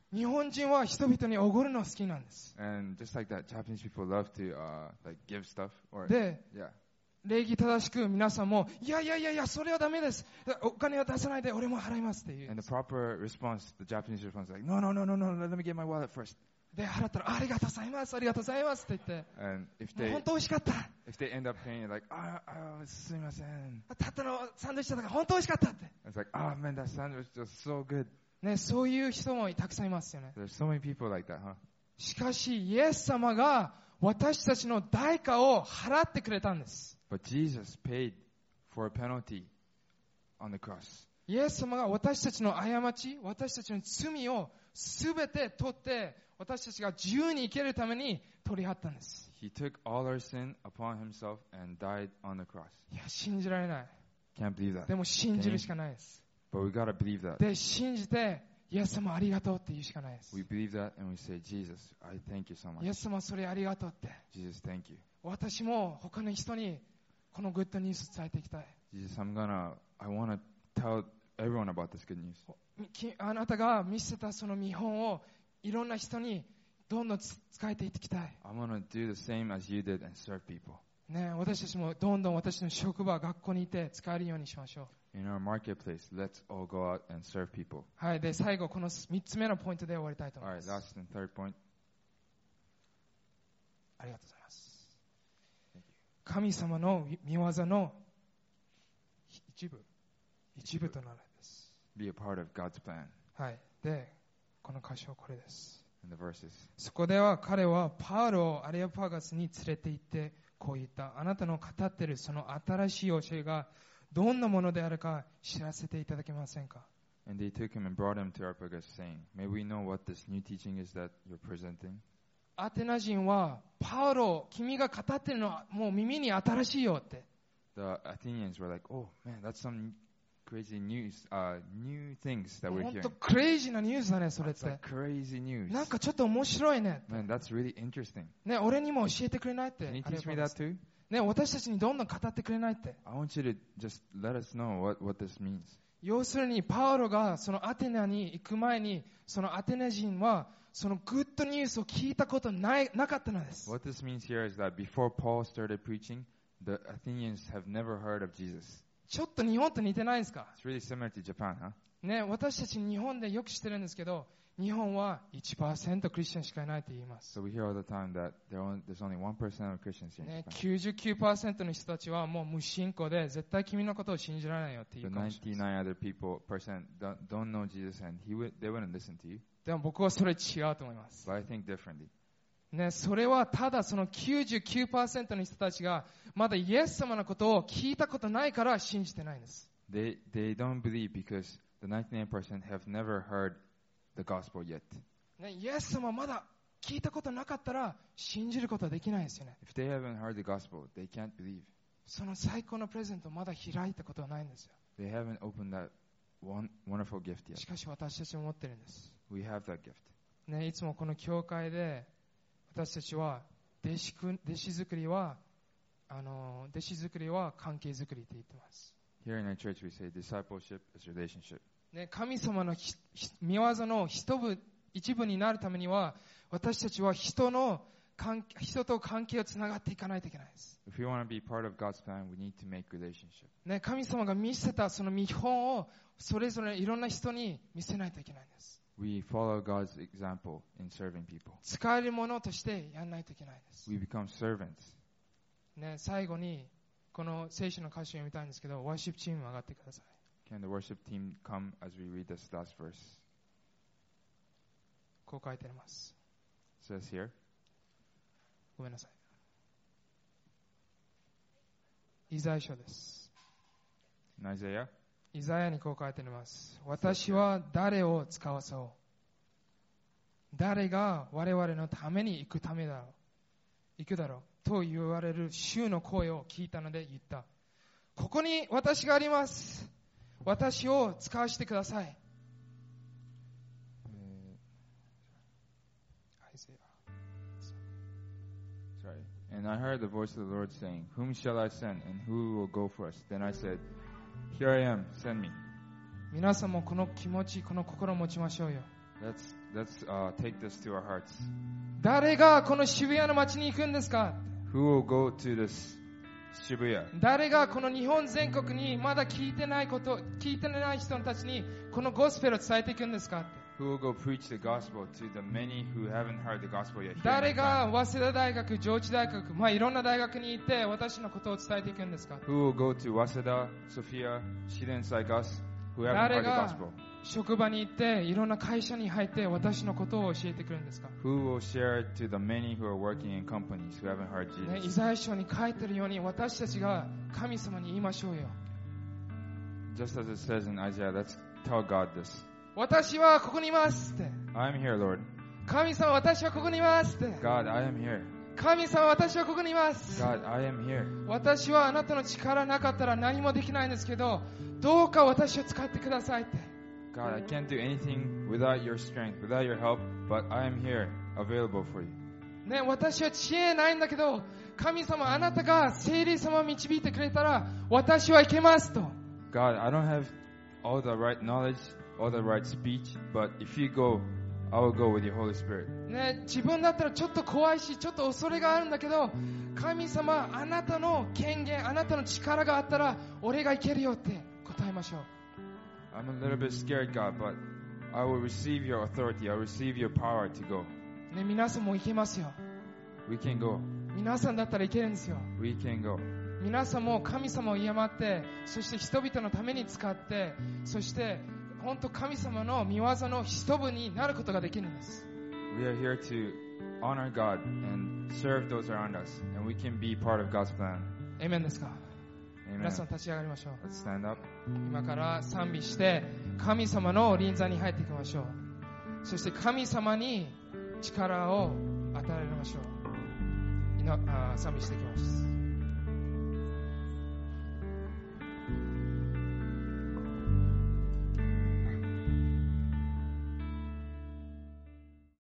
日本人は人々におごるの好きなんです。
And just like that, Japanese people love to like give stuff or
で、
yeah.
礼儀正しく皆さんも、いやいやいやいや、それはダメです。お金は出さないで俺も払いますっていう。
And the proper response, the Japanese response is like, no, no, no, no, no, let me get my wallet first.
で、払ったら、ありがとうございます、ありがとうございますって言って、
And
もう本当美味しかった。
if they end up paying like,すみません.
たったのサンドイッチだから本当美味しかったって。
It's like, man, that sandwich was so good.
ね、そういう人もたくさんいますよね。
There's so many people like that, huh?
しかし、イエス様が私たちの代価を払ってくれたんです。
But Jesus paid for a penalty on the cross.
イエス様が私たちの過ち、私たちの罪をすべて取って、私たちが自由に生きるために取り払ったんです。
He took all our sin upon himself and died on the cross.
いや、信じられない。
Can't believe that.
でも信じるしかないです。
But we gotta believe that.
で、信じて、イエス様ありがとうって言うしかないです。
We believe that and we say, Jesus, I thank you so
イエ
much.
ス様それありがとうって。
Jesus, thank you.
私も他の人にこのグッドニュースを伝えていきたい。
Jesus, I want to tell everyone about this good news.
あなたが見せたその見本をいろんな人にどんどん伝えていきたい。
I want to do the same as you did and serve people.
ね、私たちもどんどん私の職場、学校にいて使えるようにしましょう。
In our marketplace, let's all go out and serve people.
はい、で最後この3つ目のポイントで終わりたいと思い
All
ま
right,
す。
last and third point.
ありがとうございます。神様の御業の一部となるんです。
Be a part of God's plan.
はい、でこの箇所はこれです。
In the verses.
そこでは彼はパウロをアレオパガスに連れて行ってこう言った。あなたの語っているその新しい教えがどんなものであるか知らせていただけませんか。
And they took him and brought him to Areopagus, saying, May we know what this new teaching is that you're presenting?
アテナ人はパウロ、君が語っているのはもう耳に新しいよって。
The Athenians were like, oh man, that's some crazy news, new things that we're
本
hearing.
当クレイジーなニュースだね、それっ
It's
て。
like crazy news.
なんかちょっと面白いね。
Man, that's really interesting.
ね、俺にも教えてくれないって。
Can you
アレオ
teach
パ
me
ガ
that
ス
too?
ね、私たちにどんどん語ってくれないって。
I want you to just let us know what this means.
要するにパウロがそのアテナに行く前にそのアテナ人はそのグッドニュースを聞いたことなかったのです。
What this means here is that before Paul started preaching, the Athenians have never heard of Jesus.
ちょっと日本と似てないですか
It's really similar to Japan, huh?
ね、私たち日本でよく知ってるんですけど、日本は 1% クリスチャンしかいないと言います。
So we hear all the time that there's only 1% of Christians here in
ね、
Japan.
99% の人たちはもう無信仰で絶対君のことを信じられないよって言
The
うかもしれない。
99 other percent don't know Jesus and they wouldn't listen to you.
でも僕はそれ違うと思います。
But I think differently.
ね、それはただその 99% の人たちがまだイエス様のことを聞いたことないから信じてないんです。
They don't believe because the 99% have never heard the gospel yet.
ね、イエス様まだ聞いたことなかったら信じることはできないですよね。
If they haven't heard the gospel, they can't believe.
その最高のプレゼントをまだ開いたことはないんですよ。
They haven't opened that wonderful gift yet.
しかし私たちも持ってるんです。
We have that gift.
ね、いつもこの教会で私たちは弟子作りは関係作りって言ってます。
Here in our church, we say discipleship is relationship.
ね、神様の御業の一部になるためには私たちは人と関係をつながっていかないといけないです。
If we want to be part of God's plan, we need to make relationship.
ね、神様が見せたその見本をそれぞれいろんな人に見せないといけないんです。
We follow God's example in serving people.
使えるものとしてやらないといけないです。
We become servants.
ね、最後にこの聖書の歌詞を読みたいんですけど、ワーシップチーム上がってください。
Can the worship team come as we read this last verse?
こう書いてあります。
It says here,
ごめんなさい。イザヤ書です。
in Isaiah,
イザヤにこう書いてあります。私は誰を使わそう。誰が我々のために行くだろうと言われる主の声を聞いたので言った。ここに私があります。私を使わせてください。
sorry. And I heard the voice of the Lord saying, Whom shall I send, and who will go for us? Then I said, Here I am, send me.
皆さんもこの気持ち、この心を持ちましょうよ。
Let's let's take this to our hearts.
誰がこの渋谷の街に行くんですか？
Who will go to this Shibuya?
誰がこの日本全国にまだ聞いてない人たちにこのゴスペルを伝えていくんですか？
Who will go preach the gospel to the many who haven't heard the gospel yet?
誰が早稲田大学、上智大学、いろんな大学に行って私のことを伝えていくんですか？
Who will go to Waseda, Sophia, students like us who haven't heard the gospel?
職場に行っていろんな会社に入って私のことを教えてくるんですか？
Who will share it to the many who are working in companies who haven't heard
イ
Jesus?
ザヤ書に書いてるように私たちが神様に言いましょうよ。
Just as it says in Isaiah, let's tell God this.
私はここにいますって。
I'm here, Lord.
神様、私はここにいますって。
God, I am here.
神様、私はここにいます。
God, I am here.
私はあなたの力なかったら何もできないんですけど、どうか私を使ってくださいって。
God, I can't do anything without your strength, without your help, but I am here, available for you.
ね、私は知恵ないんだけど、神様、あなたが聖霊様を導いてくれたら、私はいけますと。
God, I don't have all the right knowledge, all the right speech, but if you go, I will go with your Holy Spirit.
ね、自分だったらちょっと怖いし、ちょっと恐れがあるんだけど、神様、あなたの権限、あなたの力があったら、俺がいけるよって答えましょう。
I'm a little bit scared, God, but I will receive your authority. I will receive your power to go.
ね、皆さんもいけますよ。
We can go.
皆さんだったらいけるんですよ。
We can go.
皆さんも神様を敬って、そして人々のために使って、そして本当神様の御業の一部になることができるんです。
We are here to honor God and serve those around us, and we can be part of God's plan.
エメンですか？
Amen.
皆さん立ち上がりましょう。
Let's stand up.
今から賛美して神様の臨在に入っていきましょう。そして神様に力を与えられましょう。賛美していきます。